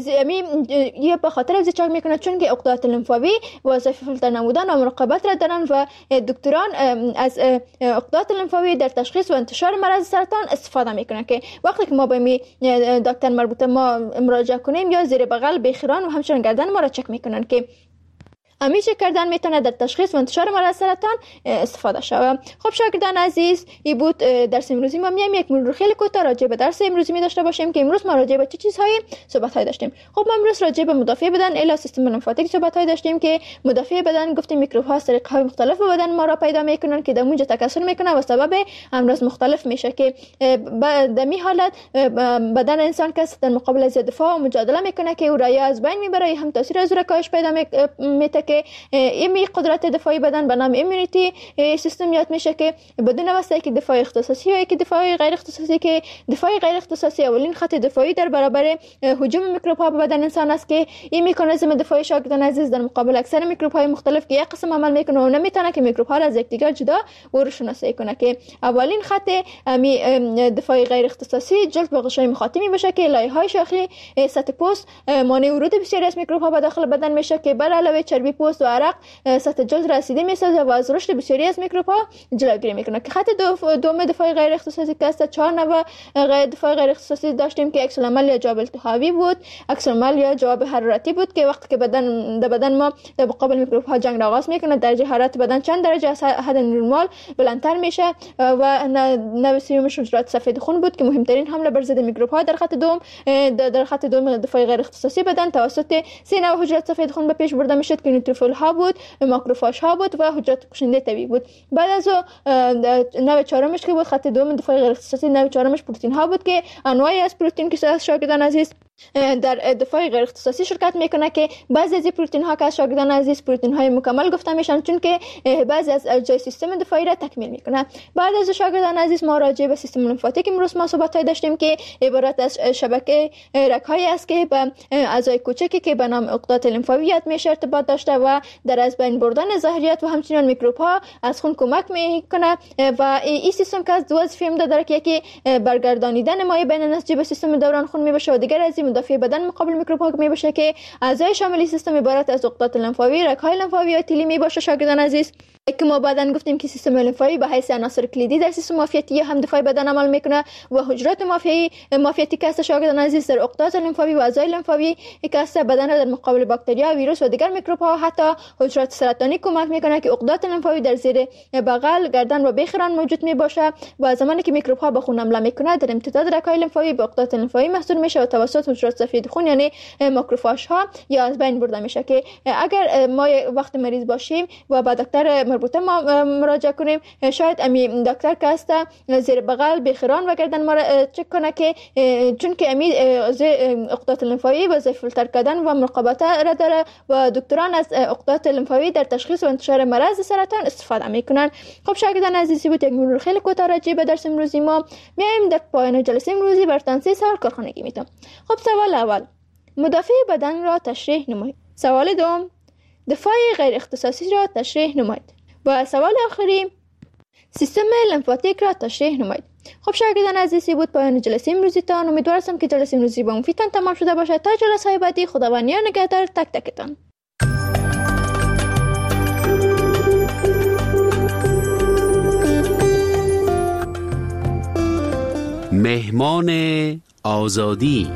یا به خاطر از چک میکنه چون که عقدات لمفاوی وظیفه فیلتر نمودن و مراقبت را دارن و دکتران از عقدات لمفاوی در تشخیص و انتشار مرض سرطان استفاده میکنه که وقتی که ما به دکتر مربوطه ما مراجعه کنیم یا زیر بغل، بیخران و همچنین گردن ما را چک میکنن که همیشه کردن میتونه در تشخیص و انتشار مرض سرطان استفاده شود. خب شاگردان عزیز، این بود درس امروزی ما. میایم یک مرور خیلی کوتاه راجع به درس امروزی می داشته باشیم که امروز ما راجع به چه چیزهایی صحبت داشتیم. خب ما امروز راجع به مدافع بدن الی سیستم لمفاتیک صحبت داشتیم که مدافع بدن گفتیم میکروب ها طریق های مختلف به بدن ما را پیدا میکنن که در اونجا تکثر میکنه و سبب امراض مختلف میشه که در می حالت بدن انسان کس در مقابل از دفاع و مجادله میکنه که او را از بین میبره، هم تاثیر از کاهش پیدا میته که این قدرت دفاعی بدن به نام ایمونیتی سیستم یاد میشه که بدون واسطه که دفاع اختصاصی و که دفاع غیر اختصاصی که دفاع غیر اختصاصی اولین خط دفاعی در برابر هجوم میکروب ها به بدن انسان است که این مکانیزم دفاعی شاگردان عزیز در مقابل اکثر میکروب های مختلف که یک قسم عمل میکنه و نمیتونه که میکروب ها را از یکدیگر جدا و رو شناسایی کنه که اولین خط دفاعی غیر اختصاصی جلد به غشای مخاطی باشه که لایه‌های شاخی سطح پوست مانع ورود بسیاری از میکروب ها به داخل بدن میشه که بر علاوه چربی پوست و عرق سطح جلد رسیده میسازه و از رشد بسیاری از میکروب ها جلوگیری میکنه که خط دوم دفاع غیر اختصاصی که است 4 نوع دفاع غیر اختصاصی داشتیم که عکس العمل یا جواب التهابی بود، عکس العمل یا جواب حرارتی بود که وقتی که بدن ما در مقابل میکروب ها جنگ آغاز میکنه درجه حرارت بدن چند درجه از حد نرمال بلندتر میشه و نوع سومش حجرات سفید خون بود که مهمترین حمله بر ضد میکروب ها در خط دوم دفاع غیر اختصاصی بدن توسط 3 نوع حجرات سفید خون به پیش برده میشد که نیوتروفیل ها بود، ماکروفاژ ها بود و حجرات کشنده طبیعی بود. بعد از نوع چهارمش که بود خط دوم دفاع غیر اختصاصی، نوع چهارمش پروتئین ها بود که انواعی از پروتئین که شاگردان عزیز در دفاع غیر اختصاصی شرکت میکنه که بعضی از پروتئین ها که از شاگردان عزیز پروتئین های مکمل گفته میشن، چون که بعضی از اجزای سیستم دفاعی را تکمیل میکنه. بعد از شاگردان عزیز ما راجع به سیستم لمفاتیک امروز ما صحبت داشتیم که عبارت از شبکه رگ‌هایی است که به اعضای کوچکی که به نام عقدات لمفاوی میشه ارتباط داشته و در از بین بردن زهریات و همچنین میکروب ها از خون کمک میکنه و این سیستم که از دو وظیفه داره که یکی برگردانیدن مایع بین نسجی به سیستم دوران خون میباشه و دیگر از مدافع بدن مقابل میکروب ها میباشه که اعضای شامل سیستم عبارت از عقدات لمفاوی، رگ‌های لمفاوی و تیلی میباشه. شاگردان عزیز که ما بعداً گفتیم که سیستم لمفاوی به حیث عناصر کلیدی در سیستم معافیتی هم دفاع بدن عمل میکنه و حجرات معافیتی که است شاگردان عزیز در عقدات لمفاوی و اعضای لمفاوی که است بدن را در مقابل باکتریا، ویروس و دیگر میکروب ها حتی حجرات سرطانی کمک میکنه که عقدات لمفاوی در زیر بغل، گردن و بیخران موجود میباشه و زمانی که میکروب ها به خون حمله میکنه در امتداد رگ‌های لمفاوی به عقدات لمفاوی محصول میشه و توسط حجرات سفید خون یعنی ماکروفاژ ها یا از بین برده میشه که اگر ما وقت مریض باشیم و با دکتر مربوطه ما مراجعه کنیم، شاید امی دکتر که است زیر بغل بیخران و گردن ما را چک کنه که چون که امی عقدات لمفاوی وظیفه فیلتر کردن و مراقبت را داره و دکتران از عقدات لمفاوی در تشخیص و انتشار مرض سرطان استفاده میکنن. خب شاگردان عزیزی بود یک مرور خیلی کوتاه راجع به درس امروزی ما. میایم در پایان جلسه امروزی براتون 3 سوال کارخانگی میتونم. خب سوال اول، مدافع بدن را تشریح نمایید. سوال دوم، دفاع غیر اختصاصی را تشریح نمایید. و سوال آخری، سیستم لمفاتیک را تشریح نمایید. خب شاگردان عزیزی بود پایان جلسه امروزی تان. امیدوار هستم که جلسه امروزی با مفیدتان تمام شده باشه. تا جلسه های بعدی خداوند نگهدار تک تکتان. مهمان آزادی.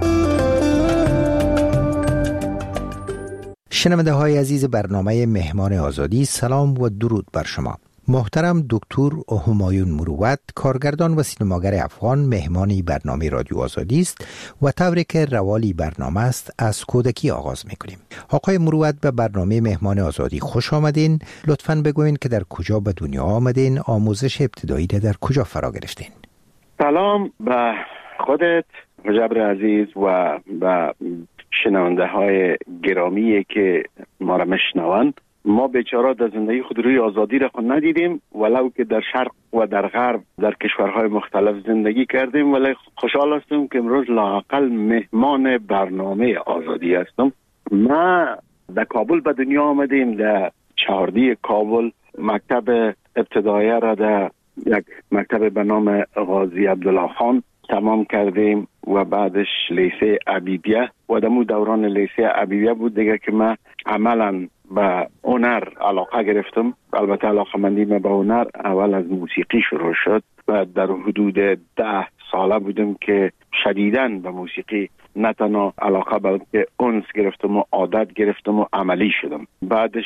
شنونده های عزیز برنامه مهمان آزادی، سلام و درود بر شما. محترم دکتر همایون مروت، کارگردان و سینماگر افغان، مهمانی برنامه رادیو آزادی است و طوری که روالی برنامه است از کودکی آغاز میکنیم. آقای مروت به برنامه مهمان آزادی خوش آمدین. لطفاً بگوین که در کجا به دنیا آمدین، آموزش ابتدایی را در کجا فرا گرفتین؟ سلام به خودت مجبر عزیز و به شنونده های گرامی که ما را میشنوند. ما بیچاره در زندگی خود روی آزادی را خود ندیدیم، ولو که در شرق و در غرب در کشورهای مختلف زندگی کردیم، ولی خوشحال هستم که امروز لااقل مهمان برنامه آزادی هستم. ما در کابل به دنیا آمدیم، در چهاردی کابل مکتب ابتدایی را در یک مکتب به نام غازی عبدالله خان تمام کردیم و بعدش لیسه عبیدیه و در دوران لیسه عبیدیه بود دیگه که من عملا به هنر علاقه گرفتم. البته علاقه مندی من به هنر اول از موسیقی شروع شد و در حدود 10 ساله بودم که شدیداً به موسیقی نه تنها علاقه بلکه انس گرفتم و عادت گرفتم و عملی شدم. بعدش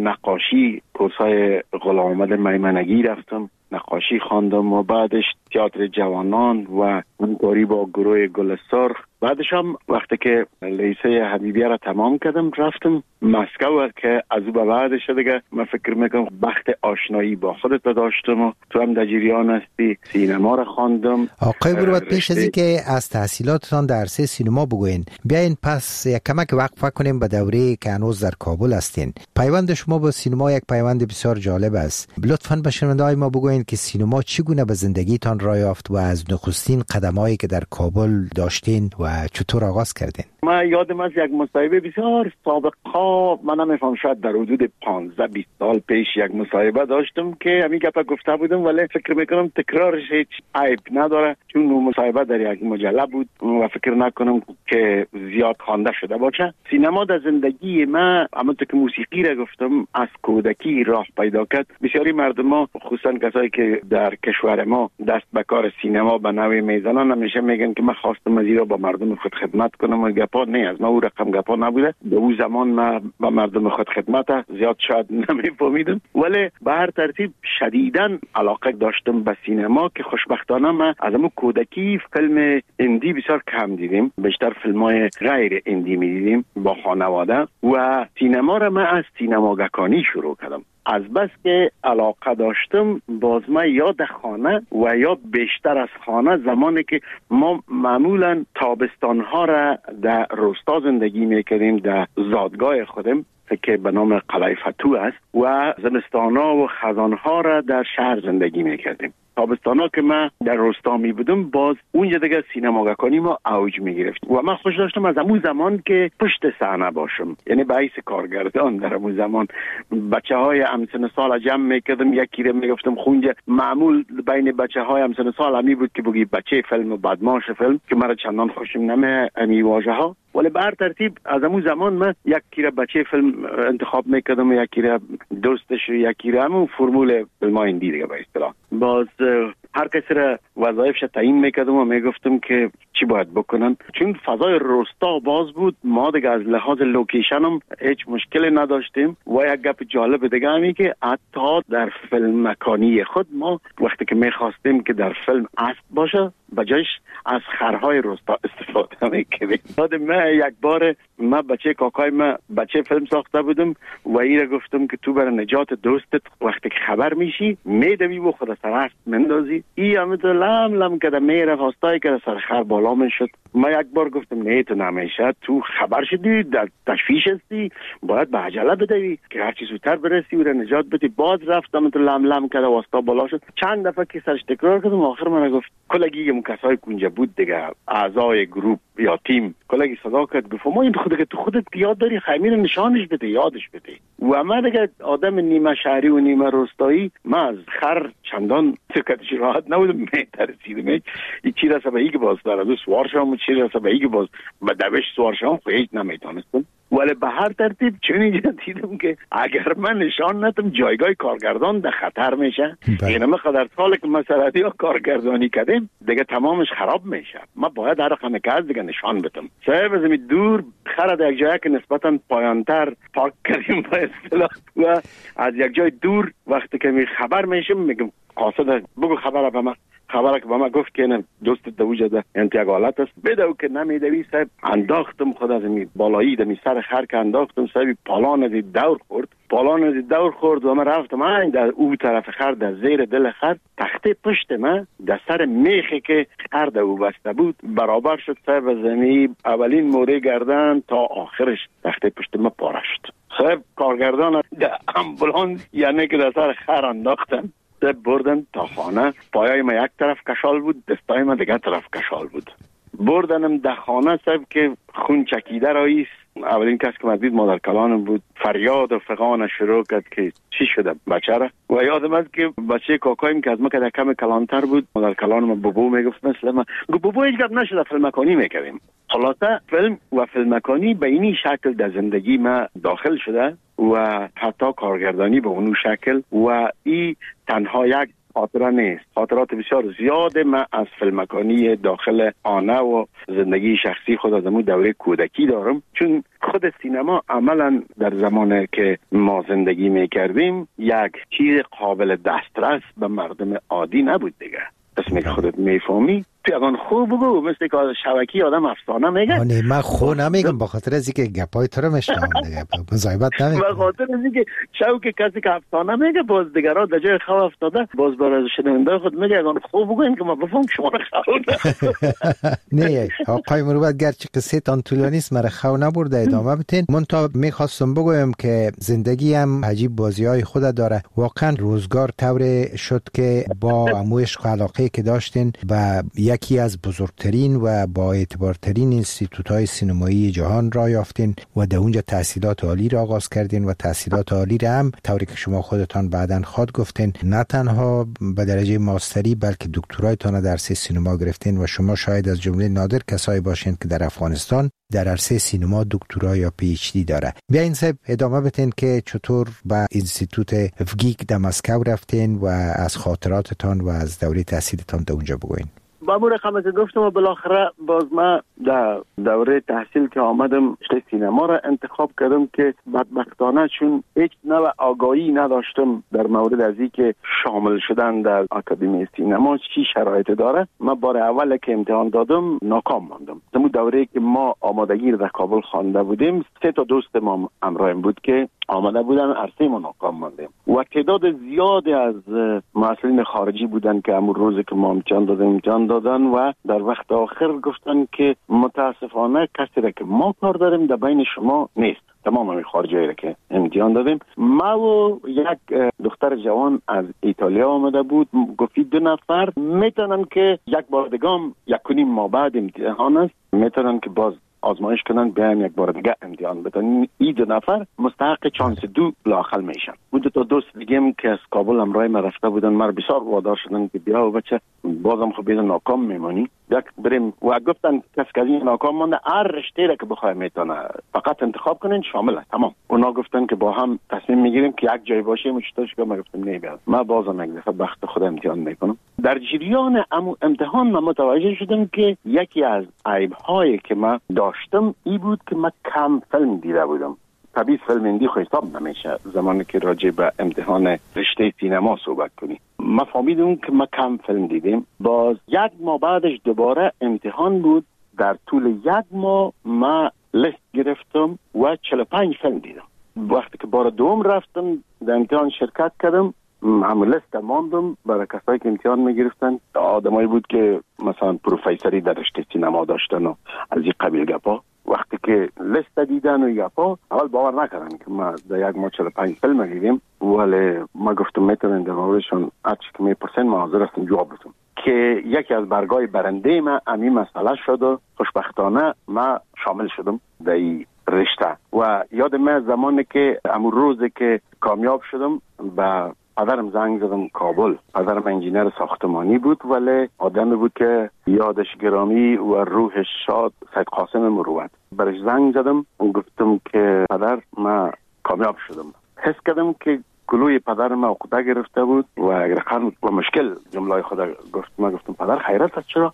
نقاشی، کورسای غلام احمد میمنگی رفتم، نقاشی خواندم و بعدش تئاتر جوانان و همکاری با گروه گل سرخ. بعدش هم وقتی که لیسه حبیبیه را تمام کردم رفتم مسکو که از او به بعدش دیگه من فکر میکنم بخت آشنایی با خودت داشتم و تو هم در جریان هستی. سینما را خواندم. آقای مروت، پیش از این که از تحصیلاتتان در عرصه سینما بگوین، بیاین پس یک کمک وقفه کنیم به دوره که هنوز در کابل هستین. پیوند شما با سینما یک پیوند بسیار جالب است. لطفاً به شنونده‌های ما بگوین که سینما چگونه به زندگیتان راه یافت و از نخستین قدمایی که در کابل داشتین و چطور آغاز کردین؟ من یادم از یک مصاحبه بسیار سابقا، من نمیفهم شاید در حدود 15-20 سال پیش یک مصاحبه داشتم که همین گپا گفته بودم، ولی فکر میکنم تکرارش هیچ عیب نداره چون مصاحبه در یک مجله بود و فکر نکنم که زیاد خوانده شده باشه. سینما در زندگی من همونطور که موسیقی را گفتم از کودکی راه پیدا کرد. بسیاری مردم خصوصا کسایی که در کشور ما دست به کار سینما به نوعی میزنن همیشه میگن که من خواستم از ایران با مردم خود خدمت کنم و گپا نه از ما او رقم گپا نبوده. به اون زمان من با مردم خود خدمت زیاد شاید نمیفهمیدم، ولی به هر ترتیب شدیداً علاقه داشتم به سینما که خوشبختانه من از همون کودکی فیلم اندی بسیار کم دیدیم، بیشتر فیلم‌های غیر اندی می‌دیدیم با خانواده و سینما را من از سینماگکانی شروع کردم. از بس که علاقه داشتم باز من یا در خانه و یا بیشتر از خانه، زمانی که ما معمولا تابستانها را در روستا زندگی میکردیم، در زادگاه خودم که به نام قلعه فتوح است، و زمستانها و خزانها را در شهر زندگی میکردیم. تابستانا که من در روستا می بودم، باز اونجا دیگه سینماگرانی ما اوج می گرفت و من خوش داشتم از اون زمان که پشت صحنه باشم، یعنی به حیث کارگردان. در اون زمان بچه های همسن سال جمع میکردم، یکی رو میگفتم خونجا. معمول بین بچه های همسن سال همی بود که بگی بچه فیلم و بدماش فیلم، که مرا چندان خوشم نمی امی واژه ها، ولی به هر ترتیب از اون زمان من یکی را بچه فیلم انتخاب میکردم، یکی را دوستش، یکی را همون فرمول فیلم های هندی دیگه به اصطلاح. باز هر کسی را وظایفش تعیین میکردم و میگفتم که چی باید بکنن. چون فضای روستا باز بود، ما دیگه از لحاظ لوکیشن هم هیچ مشکلی نداشتیم. و یک گپ جالب دیگه همی که حتی در فیلم مکانی خود ما وقتی که میخواستیم که در فیلم اسب باشه، بجایش از خرهای روستا استفاده میکردیم. من یک بار من بچه کاکای من بچه فیلم ساخته بودم و ایره گفتم که تو برای نجات دوستت وقتی که خبر میشی میدوی و خود سر اسب مندازی. ای همه لم لم کده میره خواستایی که سر خر بالا میشد. من یک بار گفتم نه تو نمیشه، تو خبر شدی، در تشویش هستی، باید به عجله بدوی که هرچی زودتر برسی و نجات بدی. باز رفتم تو لم لم کده واسطا بالا شد. چند دفعه که سرش تکرار کردم، آخر من گفت کلگی کسای کنجا بود دیگه، اعضای گروپ یا تیم، کلگی صدا کرد گفت ما این خودت یاد داری خیمیر نشانش بده، یادش بده. و من دیگه آدم نیمه شهری و نیمه روستایی، من از خر چندان سکتش راحت نبودم، میترسیدم این چی رسه به ای که باز دارد سوار شام و چی رسه به ای که باز به دوش سوار شام هیچ نمیتونستم. ولی به هر ترتیب چون اینجا دیدم که اگر من نشان ندم جایگاه کارگردان در خطر میشه. یعنی من قدر سال که مسئله یا کارگردانی کردیم دیگه تمامش خراب میشه. من باید هر رقم که از دیگه نشان بدم. صاحب از دور خرد یک جایی که نسبتا پایانتر پارک کردیم به اصطلاح، و از یک جای دور وقتی که می خبر میشم میگم قاصد بگو خبر به من. خبره که با ما گفت که نه دوست دوجه ده انتقالات است بدو که نمیدوی. صاحب انداختم خود از می بالایی دمی سر خر که انداختم، صاحب پالان از دور خورد و من رفتم این در او طرف خر، در زیر دل خر تخته پشت من در سر میخی که خر در او بسته بود برابر شد. صاحب زمین اولین موره گردن تا آخرش تخته پشت من پاره شد. صاحب کارگردان در امبولانس یعنی که در سر خر انداختن، بردن تا خانه. پایای ما یک طرف کشال بود، دستای ما دیگر طرف کشال بود. بردنم در خانه صاحب که خون چکیده راییست. اولین کس که مدید مادر کلانم بود، فریاد و فغان شروع کرد که چی شده بچه را. و یادم است که بچه کاکایم که از ما که در کم کلانتر بود، مادر کلانم بابو میگفت مثل ما، بابو هیچ گپ نشده فیلم مکانی میکردیم. خلاصه فیلم و فیلم مکانی به اینی شکل در زندگی ما داخل شده و حتی کارگردانی به اونو شکل. و این تنها یک خاطره نیست، خاطرات بسیار زیاد من از فیلمکانی داخل خانه و زندگی شخصی خود از امون دوره کودکی دارم. چون خود سینما عملا در زمانی که ما زندگی میکردیم یک چیز قابل دسترس به مردم عادی نبود دیگه. اسمی که خودت میفهمی تو اگان خوب بگو، مثل که شبکی آدم افسانه میگه. نه من خو نمیگم، با خاطر از اینکه گپای تو رو میشنم دیگه، مزایبت نمیگم. با خاطر از اینکه شوک کسی که افسانه میگه باز دیگران در جای خو افتاده، باز برای شنونده خود میگه اگان خوب بگوین که ما بفهم شما رو خو نه آقای مروت گرچه قصه تان طولانی است مرا خو نبرده ادامه بتین. من تا میخواستم بگویم که زندگی هم عجیب بازی‌های خود داره. واقعا روزگار طور شد که با عشق و علاقه که داشتین و یکی از بزرگترین و با اعتبارترین انستیتوت‌های سینمایی جهان را یافتین و در اونجا تحصیلات عالی را آغاز کردین و تحصیلات عالی را هم طوری که شما خودتان بعداً خود گفتین نه تنها به درجه ماستری بلکه دکترایتان در عرصه سینما گرفتین و شما شاید از جمله نادر کسایی باشین که در افغانستان در عرصه سینما دکترا یا پی اچ دی داره. بیاین صاحب ادامه بدین که چطور به انستیتوت افگیک در مسکو رفتین و از خاطراتتان و از دوره تحصیلتان در اونجا بگوین. با مور خمس گفتم و بالاخره باز ما در دوره تحصیل که آمدم سینما را انتخاب کردم که بدبختانه چون هیچ نوع آگاهی نداشتم در مورد از اینکه شامل شدن در آکادمی سینما چی شرایط داره. من بار اول که امتحان دادم ناکام ماندم. دمو دوره که ما آمادگی رو در کابل خوانده بودیم 3 تا دوست ما همراهیم بود که آماده بودن، عرصه ما ناکام ماندیم و تعداد زیادی از مسئولین خارجی بودن که همون روزی که ما امتحان دادن و در وقت آخر گفتن که متاسفانه کسی را که ما کار داریم در بین شما نیست. تمام همین خارجی را که امتحان دادیم، ما و یک دختر جوان از ایتالیا آمده بود، گفتی 2 نفر میتونن که یک بار دیگه 1.5 ماه بعد امتحان است، میتونن که باز آزمایش کنن بیایم یک بار دیگه امتحان بدن. این 2 نفر مستحق چانس 2 لااقل میشن. بود 2 تا دوست دیگه که از کابل همراه ما رفته بودن، ما بسیار وادار شدن که بیا و بچه بازم خب بیدن ناکام میمانی، یک بریم و گفتن کسی که این ناکام مانده هر رشته را که بخواه میتونه فقط انتخاب کنین شامل است. تمام. اونا گفتن که با هم تصمیم میگیریم که یک جای باشیم و چطورش که ما گفتم نه بیاد، ما بازم یک دفعه بخت خود امتحان میکنم. در جریان امتحان من متوجه شدم که یکی از عیب‌هایی که ما داشتم این بود که من کم فیلم دیده بودم. طبیعی فیلم هندی خو حساب نمیشه زمانی که راجع به امتحان رشته سینما صحبت کنی. ما فهمیدم که ما کم فیلم دیدیم. باز 1 ماه بعدش دوباره امتحان بود. در طول 1 ماه ما لیست گرفتم و 45 فیلم دیدم. وقتی که بار دوم رفتم در امتحان شرکت کردم، همون لیست ماندم برای کسایی که امتحان میگرفتن. آدمایی بود که مثلا پروفیسوری در رشته سینما داشتن و از این قبیل گپا. وقتی که لیست دیدن و گپا اول باور نکردن که ما در 1 ماه 45 فیلم دیدیم، ولی ما گفتم میتونن در موردشون هرچی که میپرسن ما حاضر هستم جواب بدم. که یکی از برگای برنده ما همین مسئله شد و خوشبختانه ما شامل شدم در این رشته. و یاد من زمانی که همون روزی که کامیاب شدم به پدرم زنگ زدم کابل. پدرم انجینر ساختمانی بود ولی آدمی بود که یادش گرامی و روحش شاد، سید قاسم مروت. برش زنگ زدم و گفتم که پدر من کامیاب شدم. حس کردم که گلوی پدر من عقده گرفته بود و رقم و مشکل جمله خود گفت. من گفتم پدر خیرت است چرا؟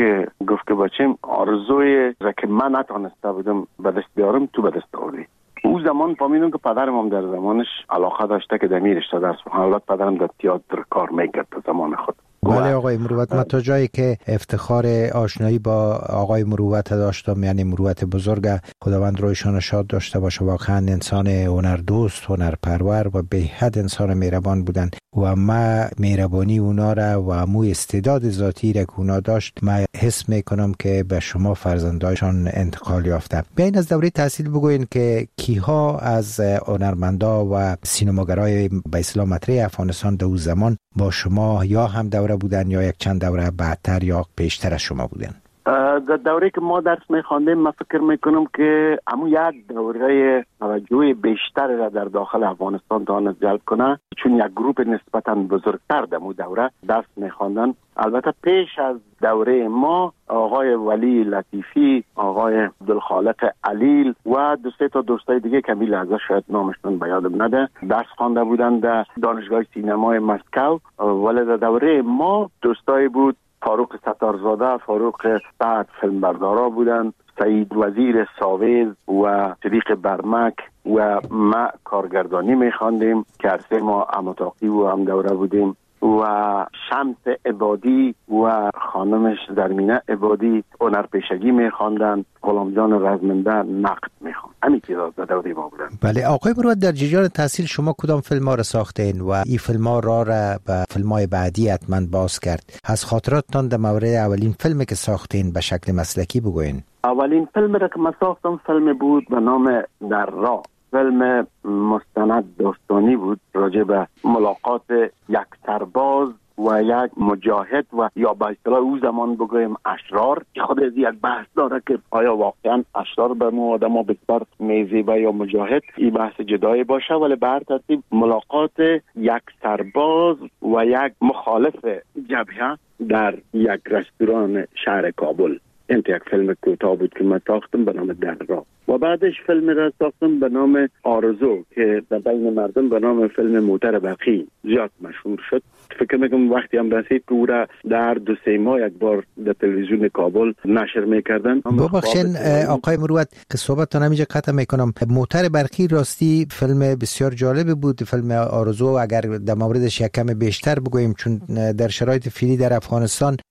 گفت که بچم آرزوی را که من نتونسته بودم به دست بیارم تو به دست آوردی. او زمان فهمیدم که پدرم هم در زمانش علاقه داشته که در رشته درس بخونه. البته پدرم در تئاتر کار میکرد در زمان خود. بله آقای مروت، من تا جایی که افتخار آشنایی با آقای مروت داشتم، یعنی مروت بزرگ، خداوند رویشان شاد داشته باشه، واقعا انسان هنردوست، هنرپرور و به حد انسان مهربان بودن و ما مهربانی اونا را و مو استعداد ذاتی را که اونا داشت ما حس میکنم که به شما فرزندایشان انتقال یافته. بیاین از دوره تحصیل بگوین که کیها از هنرمندا و سینماگرای به اصطلاح مطرح افغانستان در اون زمان با شما یا هم دوره بودن یا یک چند دوره بعدتر یا پیشتر از شما بودن؟ در دوره که ما درس میخواندیم من فکر میکنم که همون یک دوره توجه بیشتر را در داخل افغانستان تواند جلب کنه، چون یک گروپ نسبتا بزرگتر در اون دوره درس میخواندن. البته پیش از دوره ما آقای ولی لطیفی، آقای عبدالخالق علیل و 2-3 تا دوستای دیگه که لحظه شاید نامشون به یادم نده درس خوانده بودن در دانشگاه سینمای مسکو. ولی در دوره ما دوستای بود فاروق ستارزاده، فاروق سعد فیلمبردارا بودن، سعید وزیر ساویز و صدیق برمک و ما کارگردانی میخواندیم که عرصه ما اماتاقی و هم دوره بودیم و شمس عبادی و خانمش زرمینه عبادی هنرپیشگی میخواندن، غلام جان رزمنده نقد میخواند. همین چیزا در دوره ما بودن. بله آقای مروت، در جریان تحصیل شما کدام فیلم ها را ساختین و این فیلم ها را به فیلم های بعدی حتما باز کرد؟ از خاطراتتان در مورد اولین فیلمی که ساختین به شکل مسلکی بگوین. اولین فیلم را که من ساختم فیلم بود به نام در راه. فیلم مستند داستانی بود راجع به ملاقات یک سرباز و یک مجاهد و یا به اصطلاح او زمان بگویم اشرار، که خود از یک بحث داره که آیا واقعا اشرار به ما آدم بسیار میزیبه یا مجاهد، این بحث جدایی باشه. ولی به هر ترتیب ملاقات یک سرباز و یک مخالف جبهه در یک رستوران شهر کابل. این یک فیلم کوتاه بود که من ساختم به نام در راه و بعدش فیلم را ساختم به نام آرزو که در بین مردم به نام فیلم موتر برقی زیاد مشهور شد. فکر میکنم وقتی هم رسید که او را در 2-3 ماه یک بار در تلویزیون کابل نشر میکردن. ببخشین آقای مروت که صحبتتان همینجا قطع میکنم. موتر برقی راستی فیلم بسیار جالب بود. فیلم آرزو اگر در موردش یک کم بیشتر بگوییم، چون در شرایط فعلی در افغانستان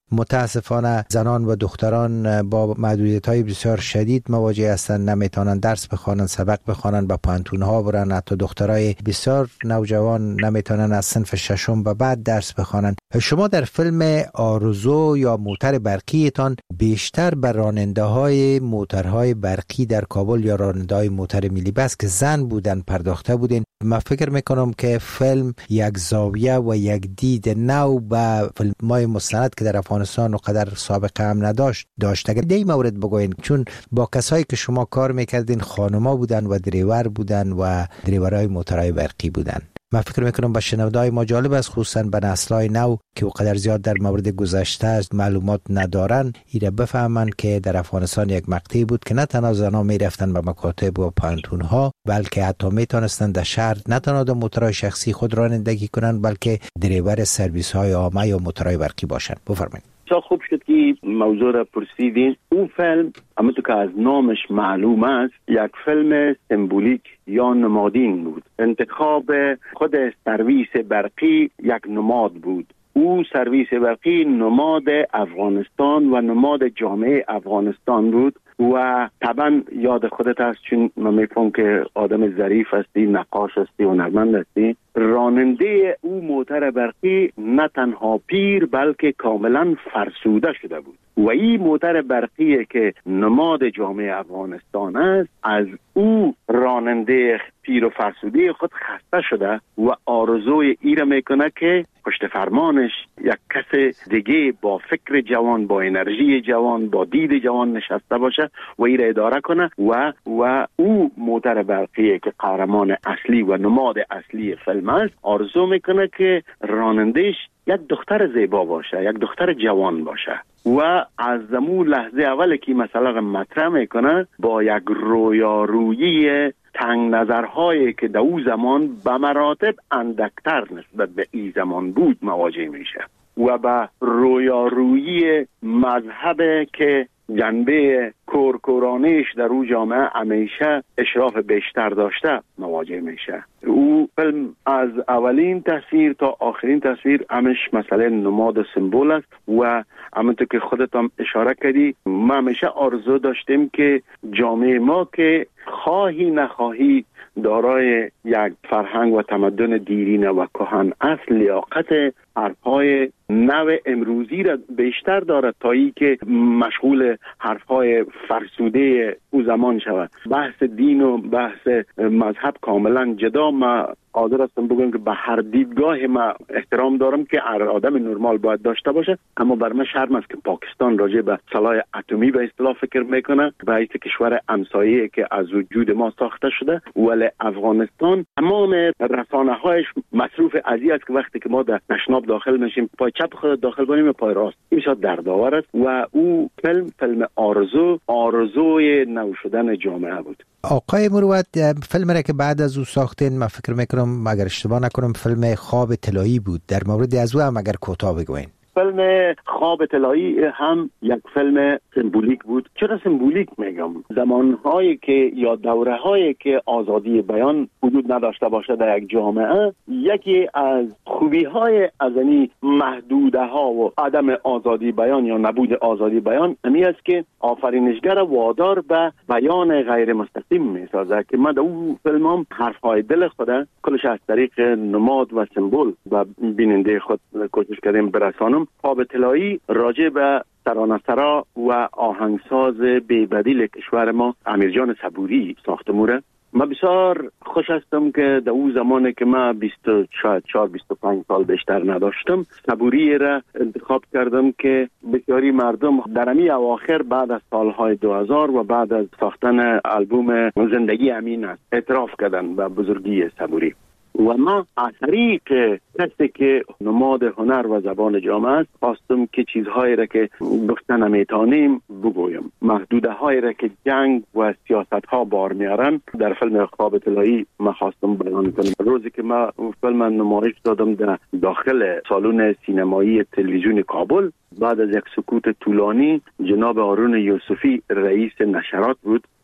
متاسفانه زنان و دختران با محدودیت‌های بسیار شدید مواجه هستند، نمیتونن درس بخوانن، سبق بخوانن، با پانتون‌ها برن. حتی دخترای بسیار نوجوان نمیتونن از صنف ششم و بعد درس بخوانن. شما در فیلم آرزو یا موتر برقیتان بیشتر بر راننده‌های موترهای برقی در کابل یا راننده‌های موتر ملی بس که زن بودن پرداخته بودین. من فکر میکنم که فیلم یک زاویه و یک دید نو به فیلم‌های مستند که در افغانستان و قدر سابقه هم داشت. اگر این مورد بگوین، چون با کسایی که شما کار میکردین خانما بودن و دریور بودن و دریورهای موترهای برقی بودن. من فکر میکنم به شنونده‌های ما جالب است، خصوصا به نسل‌های نو که قدر زیاد در مورد گذشته از معلومات ندارن، ایره بفهمن که در افغانستان یک مقطعی بود که نه تنها زنان میرفتن به مکاتب و پانتون‌ها، بلکه حتی میتونستن در شهر نه تنها در موترهای شخصی خود رانندگی کنن، بلکه دریور سرویس‌های عامه یا موترهای برقی باشن. بفرمایید. خوب شد که موضوع را پرسیدین. اون فیلم همونطور که از نامش معلوم است یک فیلم سمبولیک یا نمادین بود. انتخاب خود سرویس برقی یک نماد بود. او سرویس برقی نماد افغانستان و نماد جامعه افغانستان بود و طبعا یاد خودت هست، چون من میفهم که آدم ظریف هستی، نقاش هستی، هنرمند هستی. راننده او موتر برقی نه تنها پیر بلکه کاملا فرسوده شده بود و این موتر برقی که نماد جامعه افغانستان است، از او راننده پیر و فرسوده خود خسته شده و آرزوی ای را میکنه که پشت فرمانش یک کس دیگه با فکر جوان، با انرژی جوان، با دید جوان نشسته باشه و ای را اداره کنه و او موتر برقی که قهرمان اصلی و نماد اصلی فیلم است، آرزو میکنه که رانندهش یک دختر زیبا باشه، یک دختر جوان باشه و از زمون لحظه اول که مسئله مطرح میکنه با یک رویارویی تنگ نظرهایی که در او زمان به مراتب اندکتر نسبت به این زمان بود مواجه میشه و به رویارویی مذهب که جنبه کورکورانیش در او جامعه همیشه اشراف بیشتر داشته مواجه میشه. او فیلم از اولین تصویر تا آخرین تصویر همش مسئله نماد سمبول است و همونطور که خودت هم اشاره کردی، ما همیشه آرزو داشتیم که جامعه ما که خواهی نخواهی دارای یک فرهنگ و تمدن دیرینه و کهن اصل، لیاقت حرفهای نو امروزی را بیشتر دارد تا ای که مشغول حرفهای فرسوده او زمان شود. بحث دین و بحث مذهب کاملا جدا. ما قادر هستم بگم که به هر دیدگاه ما احترام دارم که هر آدم نرمال باید داشته باشه، اما بر من شرم است که پاکستان راجع به سلاح اتمی به اصطلاح فکر میکنه به حیث کشور همسایه که از وجود ما ساخته شده، ولی افغانستان تمام رسانه‌هایش مصروف ازی است که وقتی که ما در تشناب داخل میشیم پای چپ خود داخل کنیم یا پای راست. این بسیار دردآور است و او فیلم آرزوی نو شدن جامعه بود. آقای مروت، فیلم را که بعد از او ساختین، من فکر میکنم اگر اشتباه نکنم فیلم خواب طلایی بود، در مورد از او هم اگر کوتاه بگوین. فیلم خواب طلایی هم یک فیلم سمبولیک بود. چرا سمبولیک میگم؟ زمانهایی که یا دوره‌هایی که آزادی بیان وجود نداشته باشه در یک جامعه، یکی از خوبی‌های از این محدوده‌ها و عدم آزادی بیان یا نبود آزادی بیان همین است که آفرینشگر وادار به بیان غیر مستقیم می‌سازه که من در اون فیلمام حرف‌های دل خود کلش از طریق نماد و سمبول و بیننده خود کوشش کردیم برسانم. خواب طلایی راجع به ترانه‌سرا و آهنگساز بی‌بدیل کشور ما امیرجان صبوری ساخته موره. من بسیار خوش هستم که در اون زمانی که من 24-25 سال بیشتر نداشتم، صبوری را انتخاب کردم که بسیاری مردم در همی اواخر بعد از سالهای 2000 و بعد از ساختن آلبوم زندگی امین است اعتراف کردن به بزرگی صبوری. و ما از طریق کسی که نماد هنر و زبان جامعه است خواستم که چیزهایی را که گفتن نمیتونیم بگویم، محدوده هایی را که جنگ و سیاست ها بار میارن در فیلم خواب طلایی ما خواستم بیان کنم. روزی که ما فیلم نمایش دادم در داخل سالن سینمایی تلویزیون کابل، بعد از یک سکوت طولانی جناب هارون یوسفی رئیس نشرات بود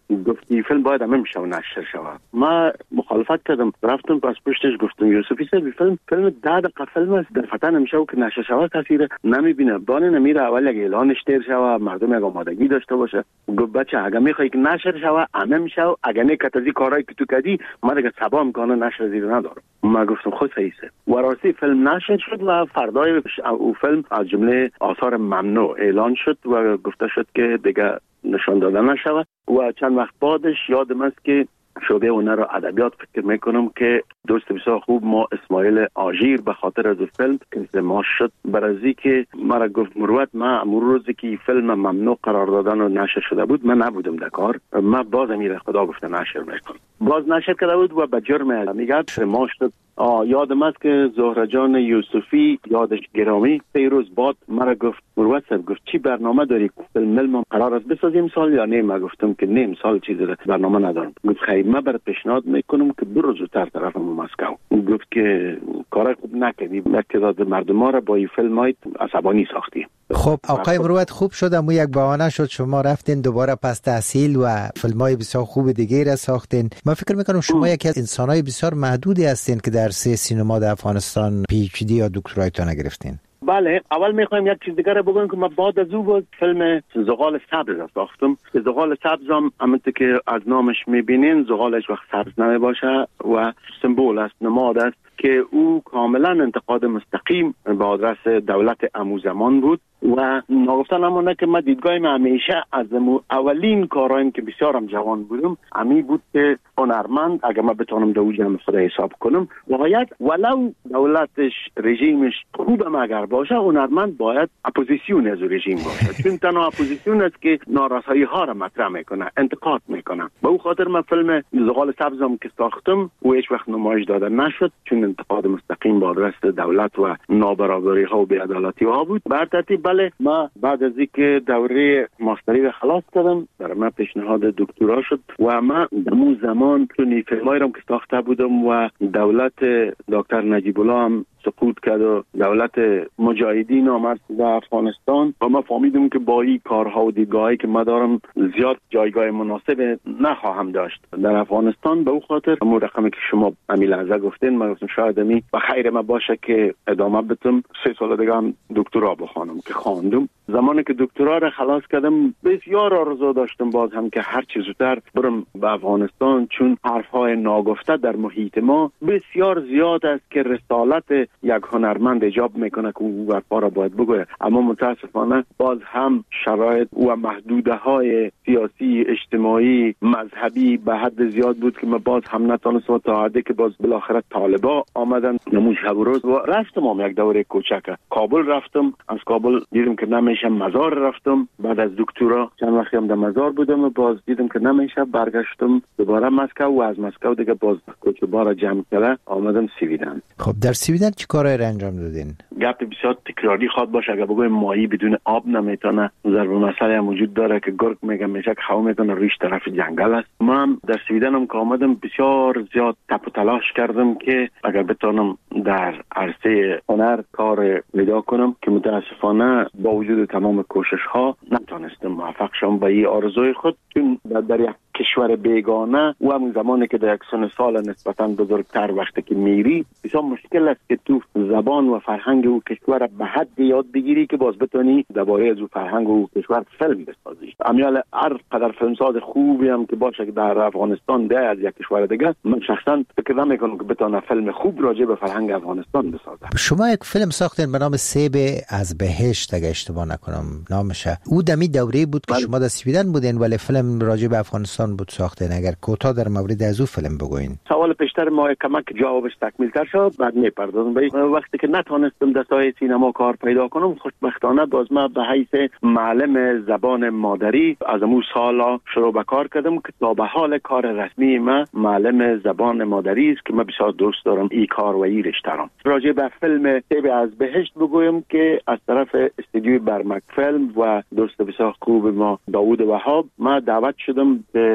گفت این فیلم باید همه میشه و نشر شود. ما مخالفت کردم، رفتم پس پشتش گفتم یوسفی صاحب فیلم 10 دقیقه فیلم است، در فتن میشه و که نشر شود کسی نمیبینه، بانه نمیره اول یک اعلانش تیر شود، مردم یک آمادگی داشته باشه. گفت بچه اگه میخوای که نشر شود همه میشه و اگه نه کتازی کارهایی که تو کردی ما دیگه سبا میکنه نشر زیر ندارم. ما گفتم خود صحیحه و راستی فیلم نشر شد و فردای او فیلم از جمله آثار ممنوع اعلان شد و گفته شد که دیگه نشان داده نشود. و چند وقت بعدش یادم است که شعبه هنر و ادبیات فکر میکنم که دوست بسیار خوب ما اسماعیل آژیر به خاطر از فیلم که ما شد برازی که مرا گفت مروت ما امور روزی که فیلم ممنوع قرار دادن و نشر شده بود من نبودم در کار، ما باز امیر خدا گفته نشر میکنم، باز نشر کرده بود و به جرم میگه ما شد. یادم است که زهره جان یوسفی یادش گرامی 3 روز بعد مرا گفت مروت صاحب گفت چی برنامه داری فیلم قرار است بسازیم سال یا نه؟ ما گفتم که نه امسال چیزی برنامه ندارم. گفت خیر من برات پیشنهاد میکنم که برو زودتر طرف مسکو. گفت که کار خوب نکردی، تعداد مردم را با این فیلم های عصبانی ساختی. خب آقای مروت خوب شد اما یک بهانه شد شما رفتین دوباره پس تحصیل و فیلم‌های بسیار خوب دیگه را ساختین. من فکر میکنم شما یکی از انسان‌های بسیار محدودی هستین که در سینما در افغانستان پی اچ دی یا دکترایتون گرفتین. بله، اول میخوایم یک چیز دیگه رو بگم که من بعد از او فیلم زغال سبز ساختم. زغال سبز هم همونطور که از نامش میبینین زغالش وقت سبز نمیباشه و سمبول است، نماد است که او کاملا انتقاد مستقیم به آدرس دولت امو زمان بود و نگفتن همونه که من دیدگاهیم همیشه از اولین کارهایم که بسیارم جوان بودم امی بود که هنرمند اگر من بتونم دو جمع خدا حساب کنم باید ولو دولتش رژیمش خوبم اگر باشه هنرمند باید اپوزیسیون از رژیم باشه، چون تنها اپوزیسیون است که نارسایی ها را مطرح میکنه، انتقاد میکنه. به او خاطر من فیلم زغال سبزم که ساختم و هیچ وقت نمایش داده نشد چون انتقاد مستقیم با آدرس دولت و نابرابری ها و بی‌عدالتی ها بود. بر ترتیب بله، ما بعد از اینکه دوره ماستری را خلاص کردم برای من پیشنهاد دکترا شد و من در زمان چون فیلمایی را که ساخته بودم و دولت دکتر نجیب الله هم سقوط کرد و دولت مجاهدین آمد در افغانستان و ما فهمیدم که با این کارها و دیدگاهی که ما دارم زیاد جایگاه مناسب نخواهم داشت در افغانستان. به او خاطر همون رقمی که شما امی لحظه گفتین من گفتم شاید امی و خیر ما باشه که ادامه بدم 3 سال دیگه هم دکترا بخوانم که خواندم. زمانی که دکترا را خلاص کردم بسیار آرزو داشتم باز هم که هر چه زودتر برم به افغانستان، چون حرفهای ناگفته در محیط ما بسیار زیاد است که رسالت یک هنرمند ایجاب میکنه که او حرفا را باید بگوید، اما متاسفانه باز هم شرایط و محدوده های سیاسی اجتماعی مذهبی به حد زیاد بود که من باز هم نتونستم تا حدی که باز بالاخره طالبا آمدن نمون شب و روز و رفتم یک دوره کوچک کابل رفتم. از کابل دیدم که نمیشه، مزار رفتم. بعد از دکترا چند وقتی هم در مزار بودم و باز دیدم که نمیشه، برگشتم دوباره مسکو و از مسکو دیگه باز کوچه‌بار جمع کرده آمدم سویدن. خب در سویدن چی کارایی را انجام دادین؟ گپ بسیار تکراری خواد باشه، اگه بگویم ماهی بدون آب نمیتونه. ضرب مسئله هم وجود داره که گرگ میگه میشه که خو میکنه ریش طرف جنگل است. من در سویدن هم که آمدم بسیار زیاد تپ و تلاش کردم که اگر بتونم در عرصه هنر کار پیدا کنم که متاسفانه با وجود تمام کوشش ها نتونستم موفق شم به این آرزوی خود، چون در یک کشور بیگانه و همون زمانی که در یک سن سال نسبتاً بزرگتر وقتی که میری بسیار مشکل است که تو زبان و فرهنگ و کشور به حد یاد بگیری که باز بتونی درباره از فرهنگ و کشور فیلم بسازی. امیال هر قدر فیلمساز خوبی هم که باشه که در افغانستان ده از یک کشور دیگه، من شخصا فکر نمیکنم که بتونه فیلم خوب راجع به فرهنگ افغانستان بسازه. شما یک فیلم ساختین به نام سیب از بهشت اگه اشتباه نکنم نامشه. او دمی دوره بود که شما در سویدن بودین ولی فیلم راجع به افغانستان بود ساختین. اگر کوتاه در مورد از او فیلم بگوین. سوال پیشتر ما کمک جوابش تکمیل تر شد بعد میپردازم به وقتی که نتونستم در ساحه سینما کار پیدا کنم. خوشبختانه باز ما به حیث معلم زبان مادری از امو سالا شروع به کار کردم که تا به حال کار رسمی ما معلم زبان مادری است که من بسیار دوست دارم این کار و این رشته را. راجع به فیلم سیب از بهشت بگویم که از طرف استودیوی برمک فیلم و دوست بسیار خوب ما داوود وهاب ما دعوت شدم به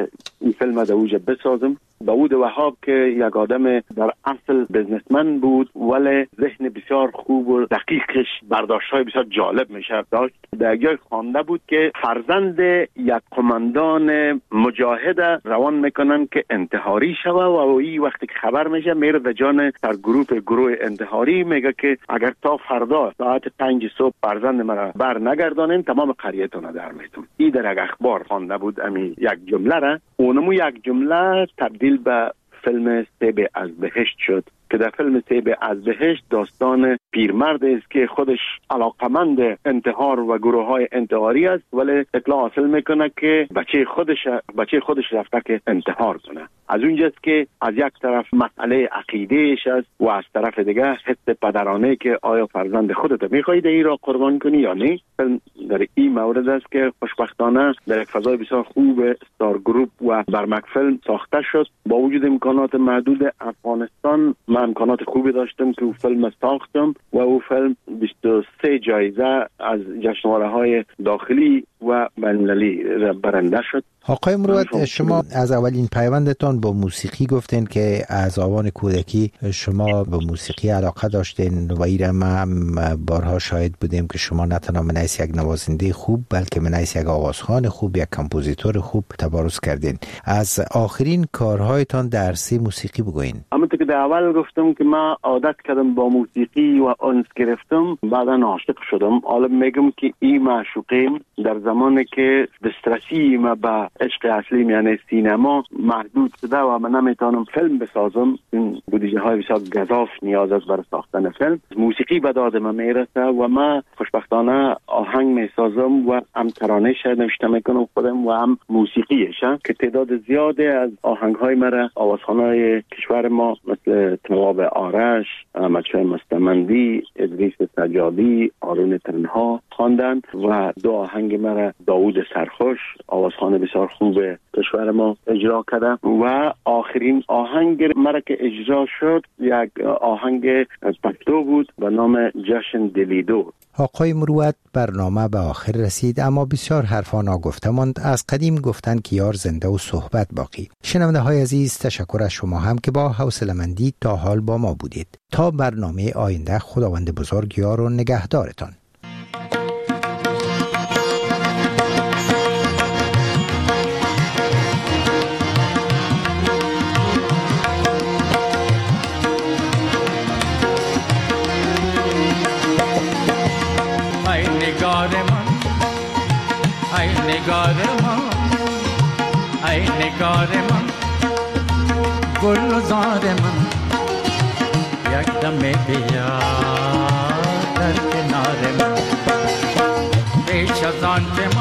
که این فیلم در اوج بسازم. داوود وهاب که یک آدم در اصل بزنسمن بود ولی ذهن بسیار خوب و دقیقش برداشت‌های بسیار جالب میشه داشت. در جای خوانده بود که فرزند یک قماندان مجاهد روان میکنن که انتحاری شوه و این وقتی که خبر میشه میره در جان گروه انتحاری، میگه که اگر تا فردا ساعت 5 صبح فرزند مرا بر نگردانین تمام قریه‌تون در میتون. این در یک اخبار خوانده بود امی یک جمله را، اونمو یک جمله تبدیل به فیلم سیب از بهشت شد که در فیلم سیب از بهشت داستان پیرمرد است که خودش علاقمند انتحار و گروه های انتحاری است ولی اطلاع حاصل میکنه که بچه خودش رفته که انتحار کنه. از اونجاست که از یک طرف مسئله عقیدهش است و از طرف دیگه حس پدرانه که آیا فرزند خودت میخواهی این را قربان کنی یا نه. در این مورد است که خوشبختانه در یک فضای بسیار خوب ستار گروپ و برمک فیلم ساخته شد. با وجود امکانات محدود افغانستان من امکانات خوبی داشتم که او فیلم ساختم و او فیلم 23 جایزه از جشنواره‌های داخلی و بین‌المللی برنده شد. آقای مروت، شما از اولین پیوندتان با موسیقی گفتین که از آوان کودکی شما به موسیقی علاقه داشتین و ایره ما هم بارها شاهد بودیم که شما نه تنها منیس یک نوازنده خوب بلکه منیس یک آوازخوان خوب، یک کمپوزیتور خوب تبارز کردین. از آخرین کارهایتان درسی موسیقی بگوین. همونطور که در اول گفتم که من عادت کردم با موسیقی و انس گرفتم، بعدا عاشق شدم. حالا میگم که این معشوقیم در زمانی که دسترسی ما به عشق اصلی یعنی سینما محدود شده و من نمیتونم فیلم بسازم، این بودجه های بسیار گزاف نیاز است برای ساختن فیلم. موسیقی به داد من میرسه و من خوشبختانه آهنگ میسازم و هم ترانه شاید نوشته میکنم خودم و هم موسیقیش که تعداد زیاده از آهنگ های مرا آوازخوانای کشور ما مثل تواب آرش، احمدشاه مستمندی، ادریس سجادی، آرون تنها خواندند و دو آهنگ مرا داوود سرخوش آوازخوان بسیار خوب کشور ما اجرا کرده و آخرین آهنگ مرا که اجرا شد یک آهنگ پشتو بود به نام جشن دلیدو. آقای مروت، برنامه به آخر رسید اما بسیار حرفا ناگفته ماند. از قدیم گفتن که یار زنده و صحبت باقی. شنونده های عزیز، تشکر از شما هم که با حوصله‌مندی تا حال با ما بودید. تا برنامه آینده، خداوند بزرگ یار و نگهدارتان. ای نگار من گلزار من یک دم بیا در کنار من پیش از آن که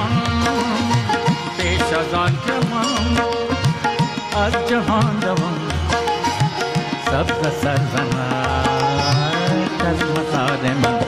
من از جهان دوم سبز سرزنت از مزار من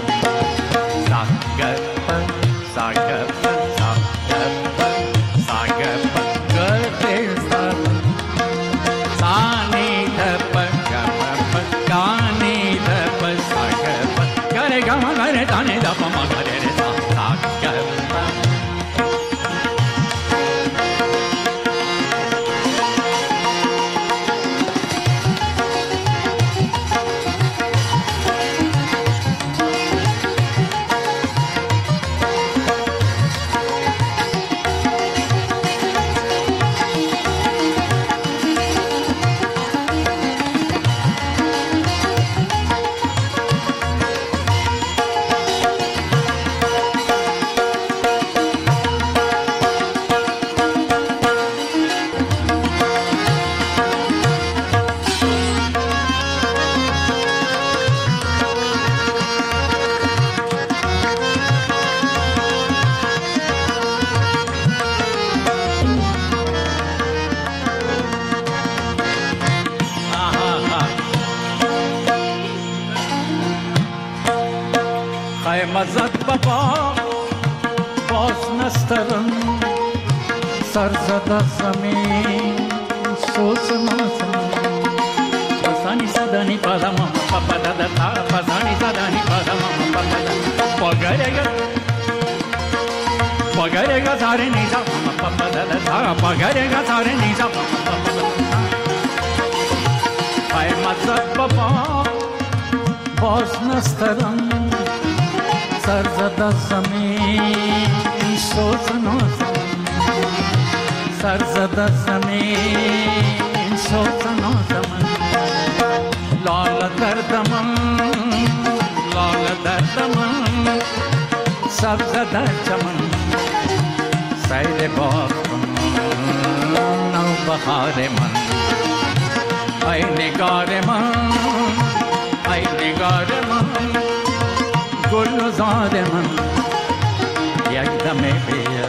مزد بابا باز نسترم سرزده زمین سوز مازم پسانی زدانی پادم پاپا دادا تا پسانی زدانی پادم پاپا دادا پاگره گا زاره نیزا پاپا دادا تا پا گره گا ساره نیزا ای مزد بابا باز نسترم سر زد از زمین سوز نازم سر زد از زمین سوز نازم لال دردم لال دردم سبز در چمن سیر باغ نو بهار من ای نگار من ای نگار من گل و زار من یک دم بیا